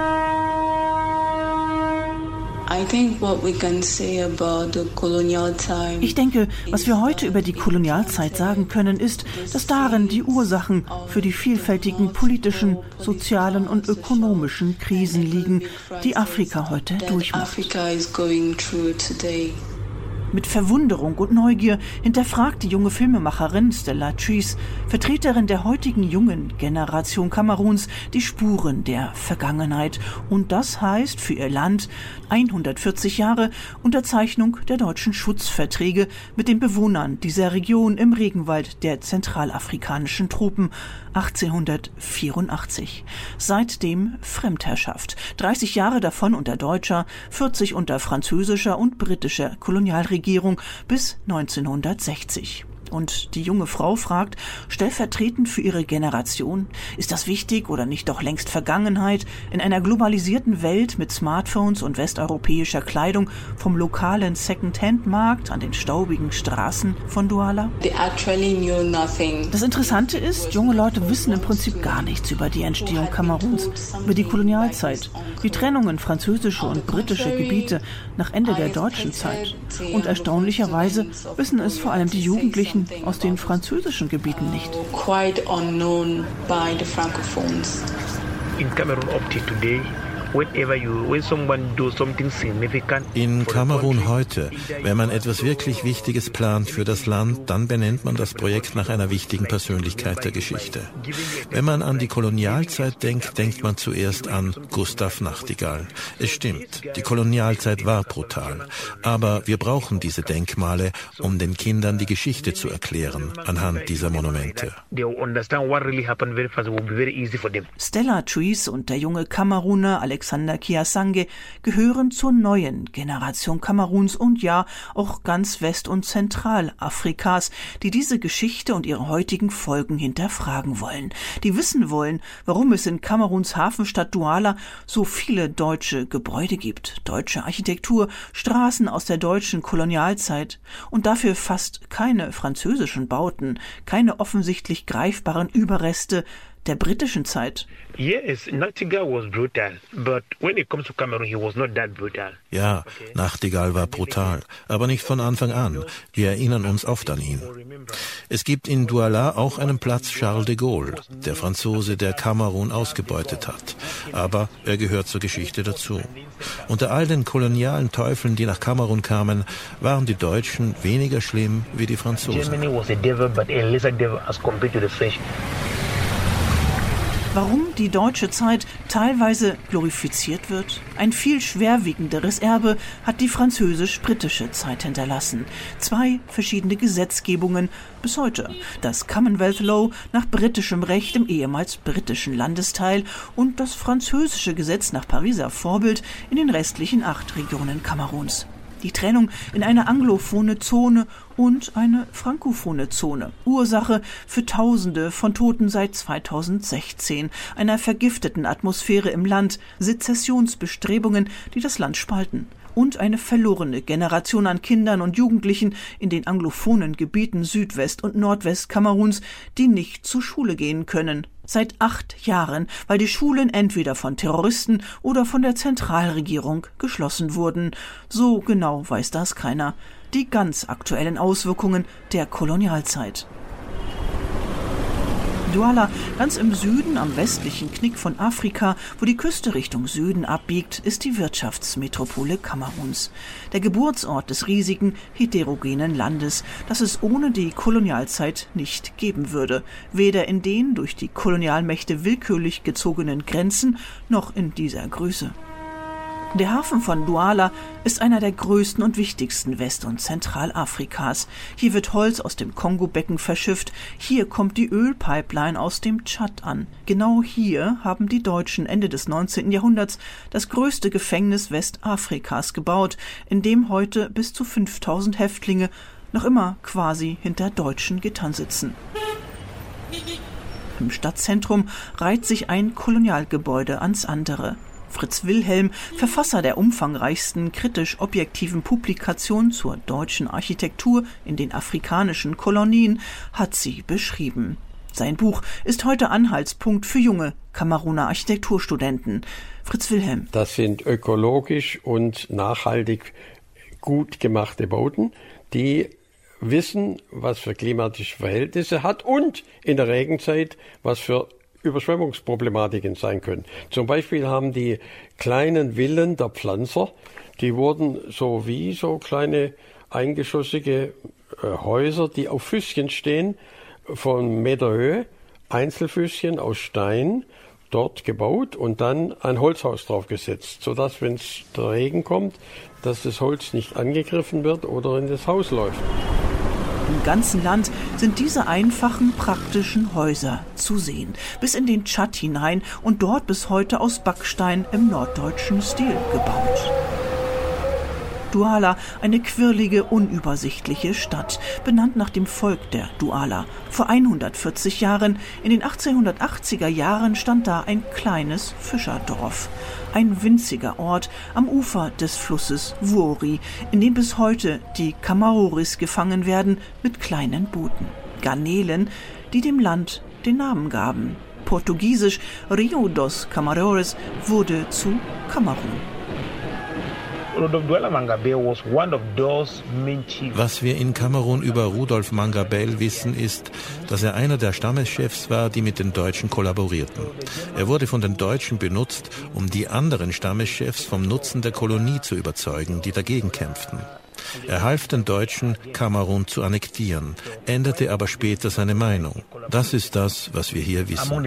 S22: Ich denke, was wir heute über die Kolonialzeit sagen können, ist, dass darin die Ursachen für die vielfältigen politischen, sozialen und ökonomischen Krisen liegen, die Afrika heute durchmacht. Mit Verwunderung und Neugier hinterfragt die junge Filmemacherin Stella Truiss, Vertreterin der heutigen jungen Generation Kameruns, die Spuren der Vergangenheit. Und das heißt für ihr Land hundertvierzig Jahre Unterzeichnung der deutschen Schutzverträge mit den Bewohnern dieser Region im Regenwald der zentralafrikanischen Tropen achtzehnhundertvierundachtzig. Seitdem Fremdherrschaft. dreißig Jahre davon unter deutscher, vierzig unter französischer und britischer Kolonialregierung bis neunzehnhundertsechzig. Und die junge Frau fragt, stellvertretend für ihre Generation, ist das wichtig oder nicht doch längst Vergangenheit, in einer globalisierten Welt mit Smartphones und westeuropäischer Kleidung vom lokalen Second-Hand-Markt an den staubigen Straßen von Douala? Das Interessante ist, junge Leute wissen im Prinzip gar nichts über die Entstehung Kameruns, über die Kolonialzeit, die Trennungen französischer und britischer Gebiete nach Ende der deutschen Zeit. Und erstaunlicherweise wissen es vor allem die Jugendlichen aus den französischen Gebieten nicht.
S23: In Cameroon up to today, whenever you, when someone does something significant.
S21: In Kamerun heute, wenn man etwas wirklich Wichtiges plant für das Land, dann benennt man das Projekt nach einer wichtigen Persönlichkeit der Geschichte. Wenn man an die Kolonialzeit denkt, denkt man zuerst an Gustav Nachtigall. Es stimmt, die Kolonialzeit war brutal. Aber wir brauchen diese Denkmale, um den Kindern die Geschichte zu erklären, anhand dieser Monumente.
S22: Stella Truiss und der junge Kameruner Alexander Kiasange gehören zur neuen Generation Kameruns und ja, auch ganz West- und Zentralafrikas, die diese Geschichte und ihre heutigen Folgen hinterfragen wollen. Die wissen wollen, warum es in Kameruns Hafenstadt Douala so viele deutsche Gebäude gibt. Deutsche Architektur, Straßen aus der deutschen Kolonialzeit und dafür fast keine französischen Bauten, keine offensichtlich greifbaren Überreste der britischen Zeit.
S23: Yes, Nachtigall was brutal, but when it comes to Cameroon, he was not that brutal.
S21: Ja, Nachtigall war brutal, aber nicht von Anfang an. Wir erinnern uns oft an ihn. Es gibt in Douala auch einen Platz Charles de Gaulle, der Franzose, der Kamerun ausgebeutet hat. Aber er gehört zur Geschichte dazu. Unter all den kolonialen Teufeln, die nach Kamerun kamen, waren die Deutschen weniger schlimm wie die Franzosen.
S23: Germany was a devil, but a lesser devil as compared to the French.
S22: Warum die deutsche Zeit teilweise glorifiziert wird? Ein viel schwerwiegenderes Erbe hat die französisch-britische Zeit hinterlassen. Zwei verschiedene Gesetzgebungen bis heute. Das Commonwealth Law nach britischem Recht im ehemals britischen Landesteil und das französische Gesetz nach Pariser Vorbild in den restlichen acht Regionen Kameruns. Die Trennung in eine anglophone Zone und eine frankophone Zone. Ursache für Tausende von Toten seit zweitausendsechzehn, einer vergifteten Atmosphäre im Land, Sezessionsbestrebungen, die das Land spalten. Und eine verlorene Generation an Kindern und Jugendlichen in den anglophonen Gebieten Südwest- und Nordwest-Kameruns, die nicht zur Schule gehen können. Seit acht Jahren, weil die Schulen entweder von Terroristen oder von der Zentralregierung geschlossen wurden. So genau weiß das keiner. Die ganz aktuellen Auswirkungen der Kolonialzeit. Douala, ganz im Süden, am westlichen Knick von Afrika, wo die Küste Richtung Süden abbiegt, ist die Wirtschaftsmetropole Kameruns. Der Geburtsort des riesigen, heterogenen Landes, das es ohne die Kolonialzeit nicht geben würde. Weder in den durch die Kolonialmächte willkürlich gezogenen Grenzen, noch in dieser Größe. Der Hafen von Douala ist einer der größten und wichtigsten West- und Zentralafrikas. Hier wird Holz aus dem Kongo-Becken verschifft. Hier kommt die Ölpipeline aus dem Tschad an. Genau hier haben die Deutschen Ende des neunzehnten Jahrhunderts das größte Gefängnis Westafrikas gebaut, in dem heute bis zu fünftausend Häftlinge noch immer quasi hinter deutschen Gittern sitzen. Im Stadtzentrum reiht sich ein Kolonialgebäude ans andere. Fritz Wilhelm, Verfasser der umfangreichsten kritisch-objektiven Publikation zur deutschen Architektur in den afrikanischen Kolonien, hat sie beschrieben. Sein Buch ist heute Anhaltspunkt für junge Kameruner Architekturstudenten. Fritz Wilhelm.
S4: Das sind ökologisch und nachhaltig gut gemachte Bauten, die wissen, was für klimatische Verhältnisse hat und in der Regenzeit was für Überschwemmungsproblematiken sein können. Zum Beispiel haben die kleinen Villen der Pflanzer, die wurden so wie so kleine eingeschossige äh, Häuser, die auf Füßchen stehen, von Meter Höhe, Einzelfüßchen aus Stein, dort gebaut und dann ein Holzhaus draufgesetzt, sodass, wenn der Regen kommt, dass das Holz nicht angegriffen wird oder in das Haus läuft.
S22: Im ganzen Land sind diese einfachen, praktischen Häuser zu sehen, bis in den Tschad hinein und dort bis heute aus Backstein im norddeutschen Stil gebaut. Douala, eine quirlige, unübersichtliche Stadt, benannt nach dem Volk der Douala. Vor hundertvierzig Jahren, in den achtzehnhundertachtziger Jahren, stand da ein kleines Fischerdorf. Ein winziger Ort am Ufer des Flusses Wori, in dem bis heute die Kamaroris gefangen werden mit kleinen Booten. Garnelen, die dem Land den Namen gaben. Portugiesisch Rio dos Camarões wurde zu Kamerun.
S6: Was wir in Kamerun über Rudolf Mangabell wissen, ist, dass er einer der Stammeschefs war, die mit den Deutschen kollaborierten. Er wurde von den Deutschen benutzt, um die anderen Stammeschefs vom Nutzen der Kolonie zu überzeugen, die dagegen kämpften. Er half den Deutschen, Kamerun zu annektieren, änderte aber später seine Meinung. Das ist das, was wir hier wissen.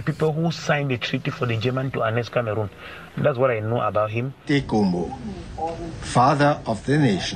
S7: Tekombo, Father of the Nation.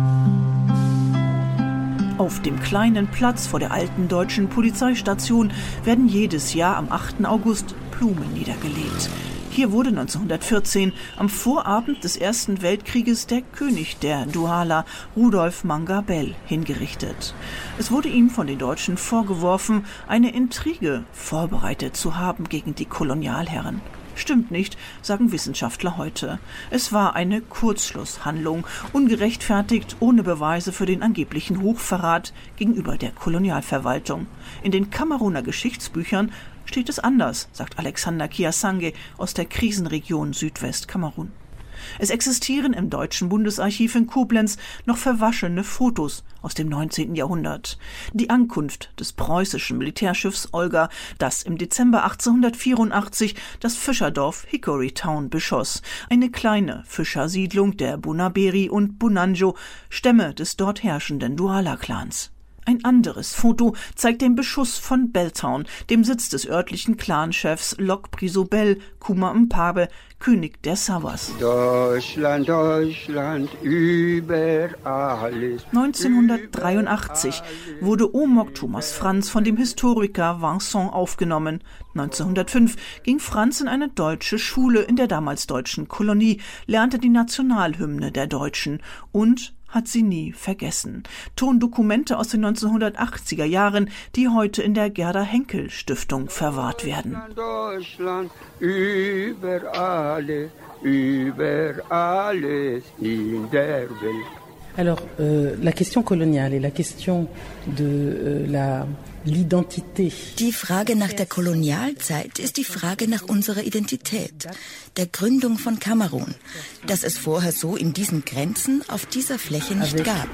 S22: Auf dem kleinen Platz vor der alten deutschen Polizeistation werden jedes Jahr am achten August Blumen niedergelegt. Hier wurde neunzehnhundertvierzehn am Vorabend des Ersten Weltkrieges der König der Douala, Rudolf Mangabell, hingerichtet. Es wurde ihm von den Deutschen vorgeworfen, eine Intrige vorbereitet zu haben gegen die Kolonialherren. Stimmt nicht, sagen Wissenschaftler heute. Es war eine Kurzschlusshandlung, ungerechtfertigt, ohne Beweise für den angeblichen Hochverrat gegenüber der Kolonialverwaltung. In den Kameruner Geschichtsbüchern steht es anders, sagt Alexander Kiasange aus der Krisenregion Südwestkamerun. Es existieren im Deutschen Bundesarchiv in Koblenz noch verwaschene Fotos aus dem neunzehnten Jahrhundert. Die Ankunft des preußischen Militärschiffs Olga, das im Dezember achtzehnhundertvierundachtzig das Fischerdorf Hickory Town beschoss, eine kleine Fischersiedlung der Bunaberi und Bunanjo, Stämme des dort herrschenden Douala-Clans. Ein anderes Foto zeigt den Beschuss von Belltown, dem Sitz des örtlichen Clanchefs Lok Prisobel Kuma Mpabe, König der Sawas.
S1: Deutschland, Deutschland, über alles.
S22: neunzehnhundertdreiundachtzig wurde Omok Thomas Franz von dem Historiker Vincent aufgenommen. neunzehnhundertfünf ging Franz in eine deutsche Schule in der damals deutschen Kolonie, lernte die Nationalhymne der Deutschen und hat sie nie vergessen. Tondokumente aus den neunzehnhundertachtziger Jahren, die heute in der Gerda Henkel Stiftung verwahrt werden.
S1: Deutschland, über alles, über alles in der Welt.
S3: Alors, euh, la question coloniale et la question de euh, la l'identité.
S8: Die Frage nach der Kolonialzeit ist die Frage nach unserer Identität, der Gründung von Kamerun, dass es vorher so in diesen Grenzen auf dieser Fläche nicht gab.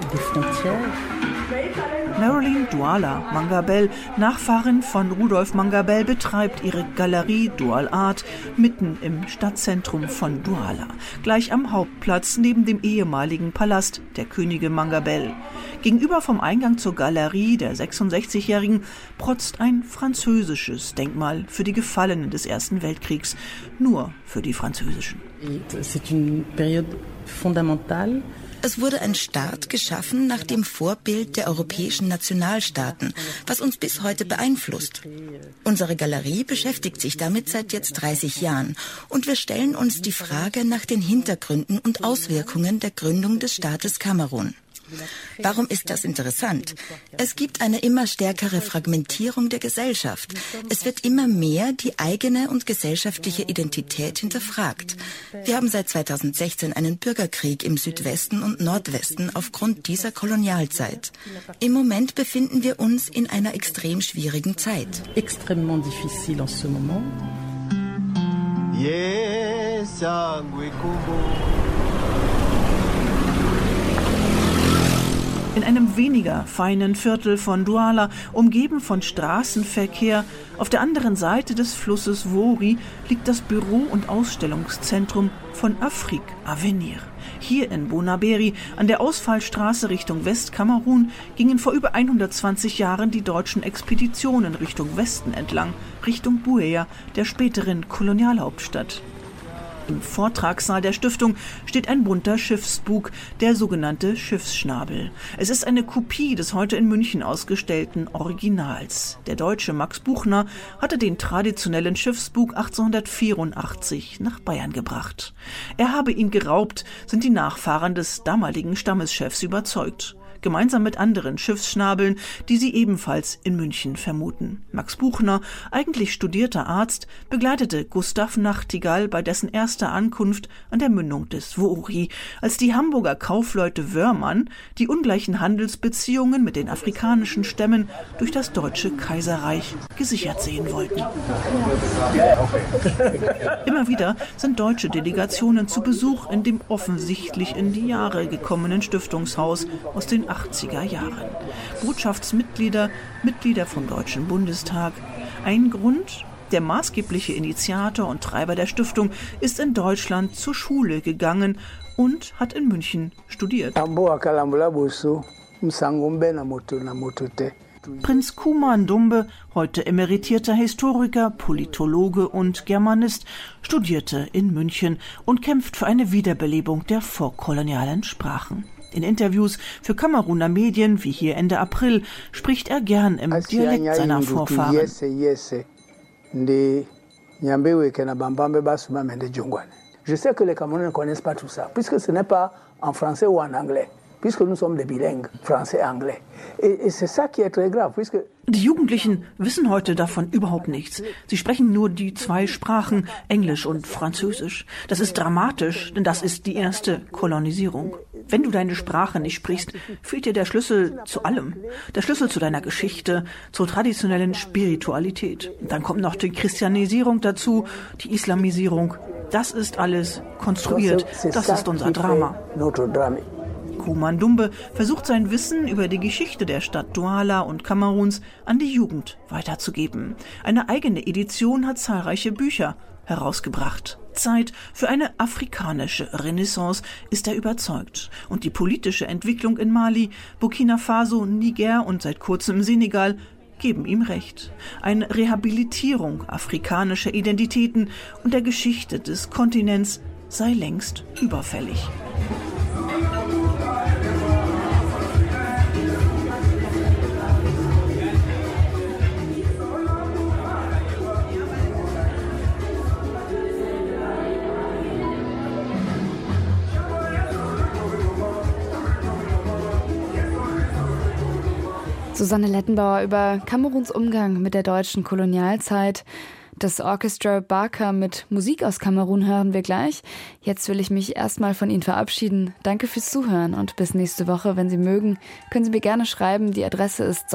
S22: Marilyn Douala Mangabell, Nachfahrin von Rudolf Mangabell, betreibt ihre Galerie Doual Art mitten im Stadtzentrum von Douala, gleich am Hauptplatz neben dem ehemaligen Palast der Könige Mangabell. Gegenüber vom Eingang zur Galerie der sechsundsechzigjährigen protzt ein französisches Denkmal für die Gefallenen des Ersten Weltkriegs, nur für die Französischen.
S3: C'est une période fondamentale.
S8: Es wurde ein Staat geschaffen nach dem Vorbild der europäischen Nationalstaaten, was uns bis heute beeinflusst. Unsere Galerie beschäftigt sich damit seit jetzt dreißig Jahren und wir stellen uns die Frage nach den Hintergründen und Auswirkungen der Gründung des Staates Kamerun. Warum ist das interessant? Es gibt eine immer stärkere Fragmentierung der Gesellschaft. Es wird immer mehr die eigene und gesellschaftliche Identität hinterfragt. Wir haben seit zweitausendsechzehn einen Bürgerkrieg im Südwesten und Nordwesten aufgrund dieser Kolonialzeit. Im Moment befinden wir uns in einer extrem schwierigen Zeit.
S3: Extrêmement difficile en ce moment.
S1: Yes,
S22: in einem weniger feinen Viertel von Douala, umgeben von Straßenverkehr, auf der anderen Seite des Flusses Wori liegt das Büro- und Ausstellungszentrum von Afrique Avenir. Hier in Bonaberi, an der Ausfallstraße Richtung Westkamerun, gingen vor über hundertzwanzig Jahren die deutschen Expeditionen Richtung Westen entlang, Richtung Buea, der späteren Kolonialhauptstadt. Im Vortragssaal der Stiftung steht ein bunter Schiffsbug, der sogenannte Schiffsschnabel. Es ist eine Kopie des heute in München ausgestellten Originals. Der Deutsche Max Buchner hatte den traditionellen Schiffsbug achtzehnhundertvierundachtzig nach Bayern gebracht. Er habe ihn geraubt, sind die Nachfahren des damaligen Stammeschefs überzeugt. Gemeinsam mit anderen Schiffsschnabeln, die sie ebenfalls in München vermuten. Max Buchner, eigentlich studierter Arzt, begleitete Gustav Nachtigall bei dessen erster Ankunft an der Mündung des Wori, als die Hamburger Kaufleute Wörmann die ungleichen Handelsbeziehungen mit den afrikanischen Stämmen durch das Deutsche Kaiserreich gesichert sehen wollten. Immer wieder sind deutsche Delegationen zu Besuch in dem offensichtlich in die Jahre gekommenen Stiftungshaus aus den achtziger Jahren. Botschaftsmitglieder, Mitglieder vom Deutschen Bundestag. Ein Grund: der maßgebliche Initiator und Treiber der Stiftung ist in Deutschland zur Schule gegangen und hat in München studiert. Prinz Kuma Ndumbe, heute emeritierter Historiker, Politologe und Germanist, studierte in München und kämpft für eine Wiederbelebung der vorkolonialen Sprachen. In Interviews für Kameruner Medien, wie hier Ende April, spricht er gern im Dialekt seiner Vorfahren.
S24: Je sais que les Camerounais ne connaissent pas tout ça, puisque ce n'est pas en français ou en anglais, puisque nous sommes des bilingues, français et anglais. Et, et c'est ça qui est très grave, puisque
S22: Die Jugendlichen wissen heute davon überhaupt nichts. Sie sprechen nur die zwei Sprachen, Englisch und Französisch. Das ist dramatisch, denn das ist die erste Kolonisierung. Wenn du deine Sprache nicht sprichst, fehlt dir der Schlüssel zu allem. Der Schlüssel zu deiner Geschichte, zur traditionellen Spiritualität. Dann kommt noch die Christianisierung dazu, die Islamisierung. Das ist alles konstruiert. Das ist unser Drama. Kuma Ndumbe versucht sein Wissen über die Geschichte der Stadt Douala und Kameruns an die Jugend weiterzugeben. Eine eigene Edition hat zahlreiche Bücher herausgebracht. Zeit für eine afrikanische Renaissance, ist er überzeugt. Und die politische Entwicklung in Mali, Burkina Faso, Niger und seit kurzem Senegal geben ihm recht. Eine Rehabilitierung afrikanischer Identitäten und der Geschichte des Kontinents sei längst überfällig.
S2: Susanne Lettenbauer über Kameruns Umgang mit der deutschen Kolonialzeit. Das Orchestra Barca mit Musik aus Kamerun hören wir gleich. Jetzt will ich mich erstmal von Ihnen verabschieden. Danke fürs Zuhören und bis nächste Woche. Wenn Sie mögen, können Sie mir gerne schreiben. Die Adresse ist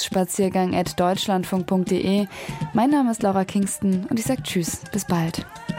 S2: sonntagsspaziergang at deutschlandfunk punkt de. Mein Name ist Laura Kingston und ich sage Tschüss, bis bald.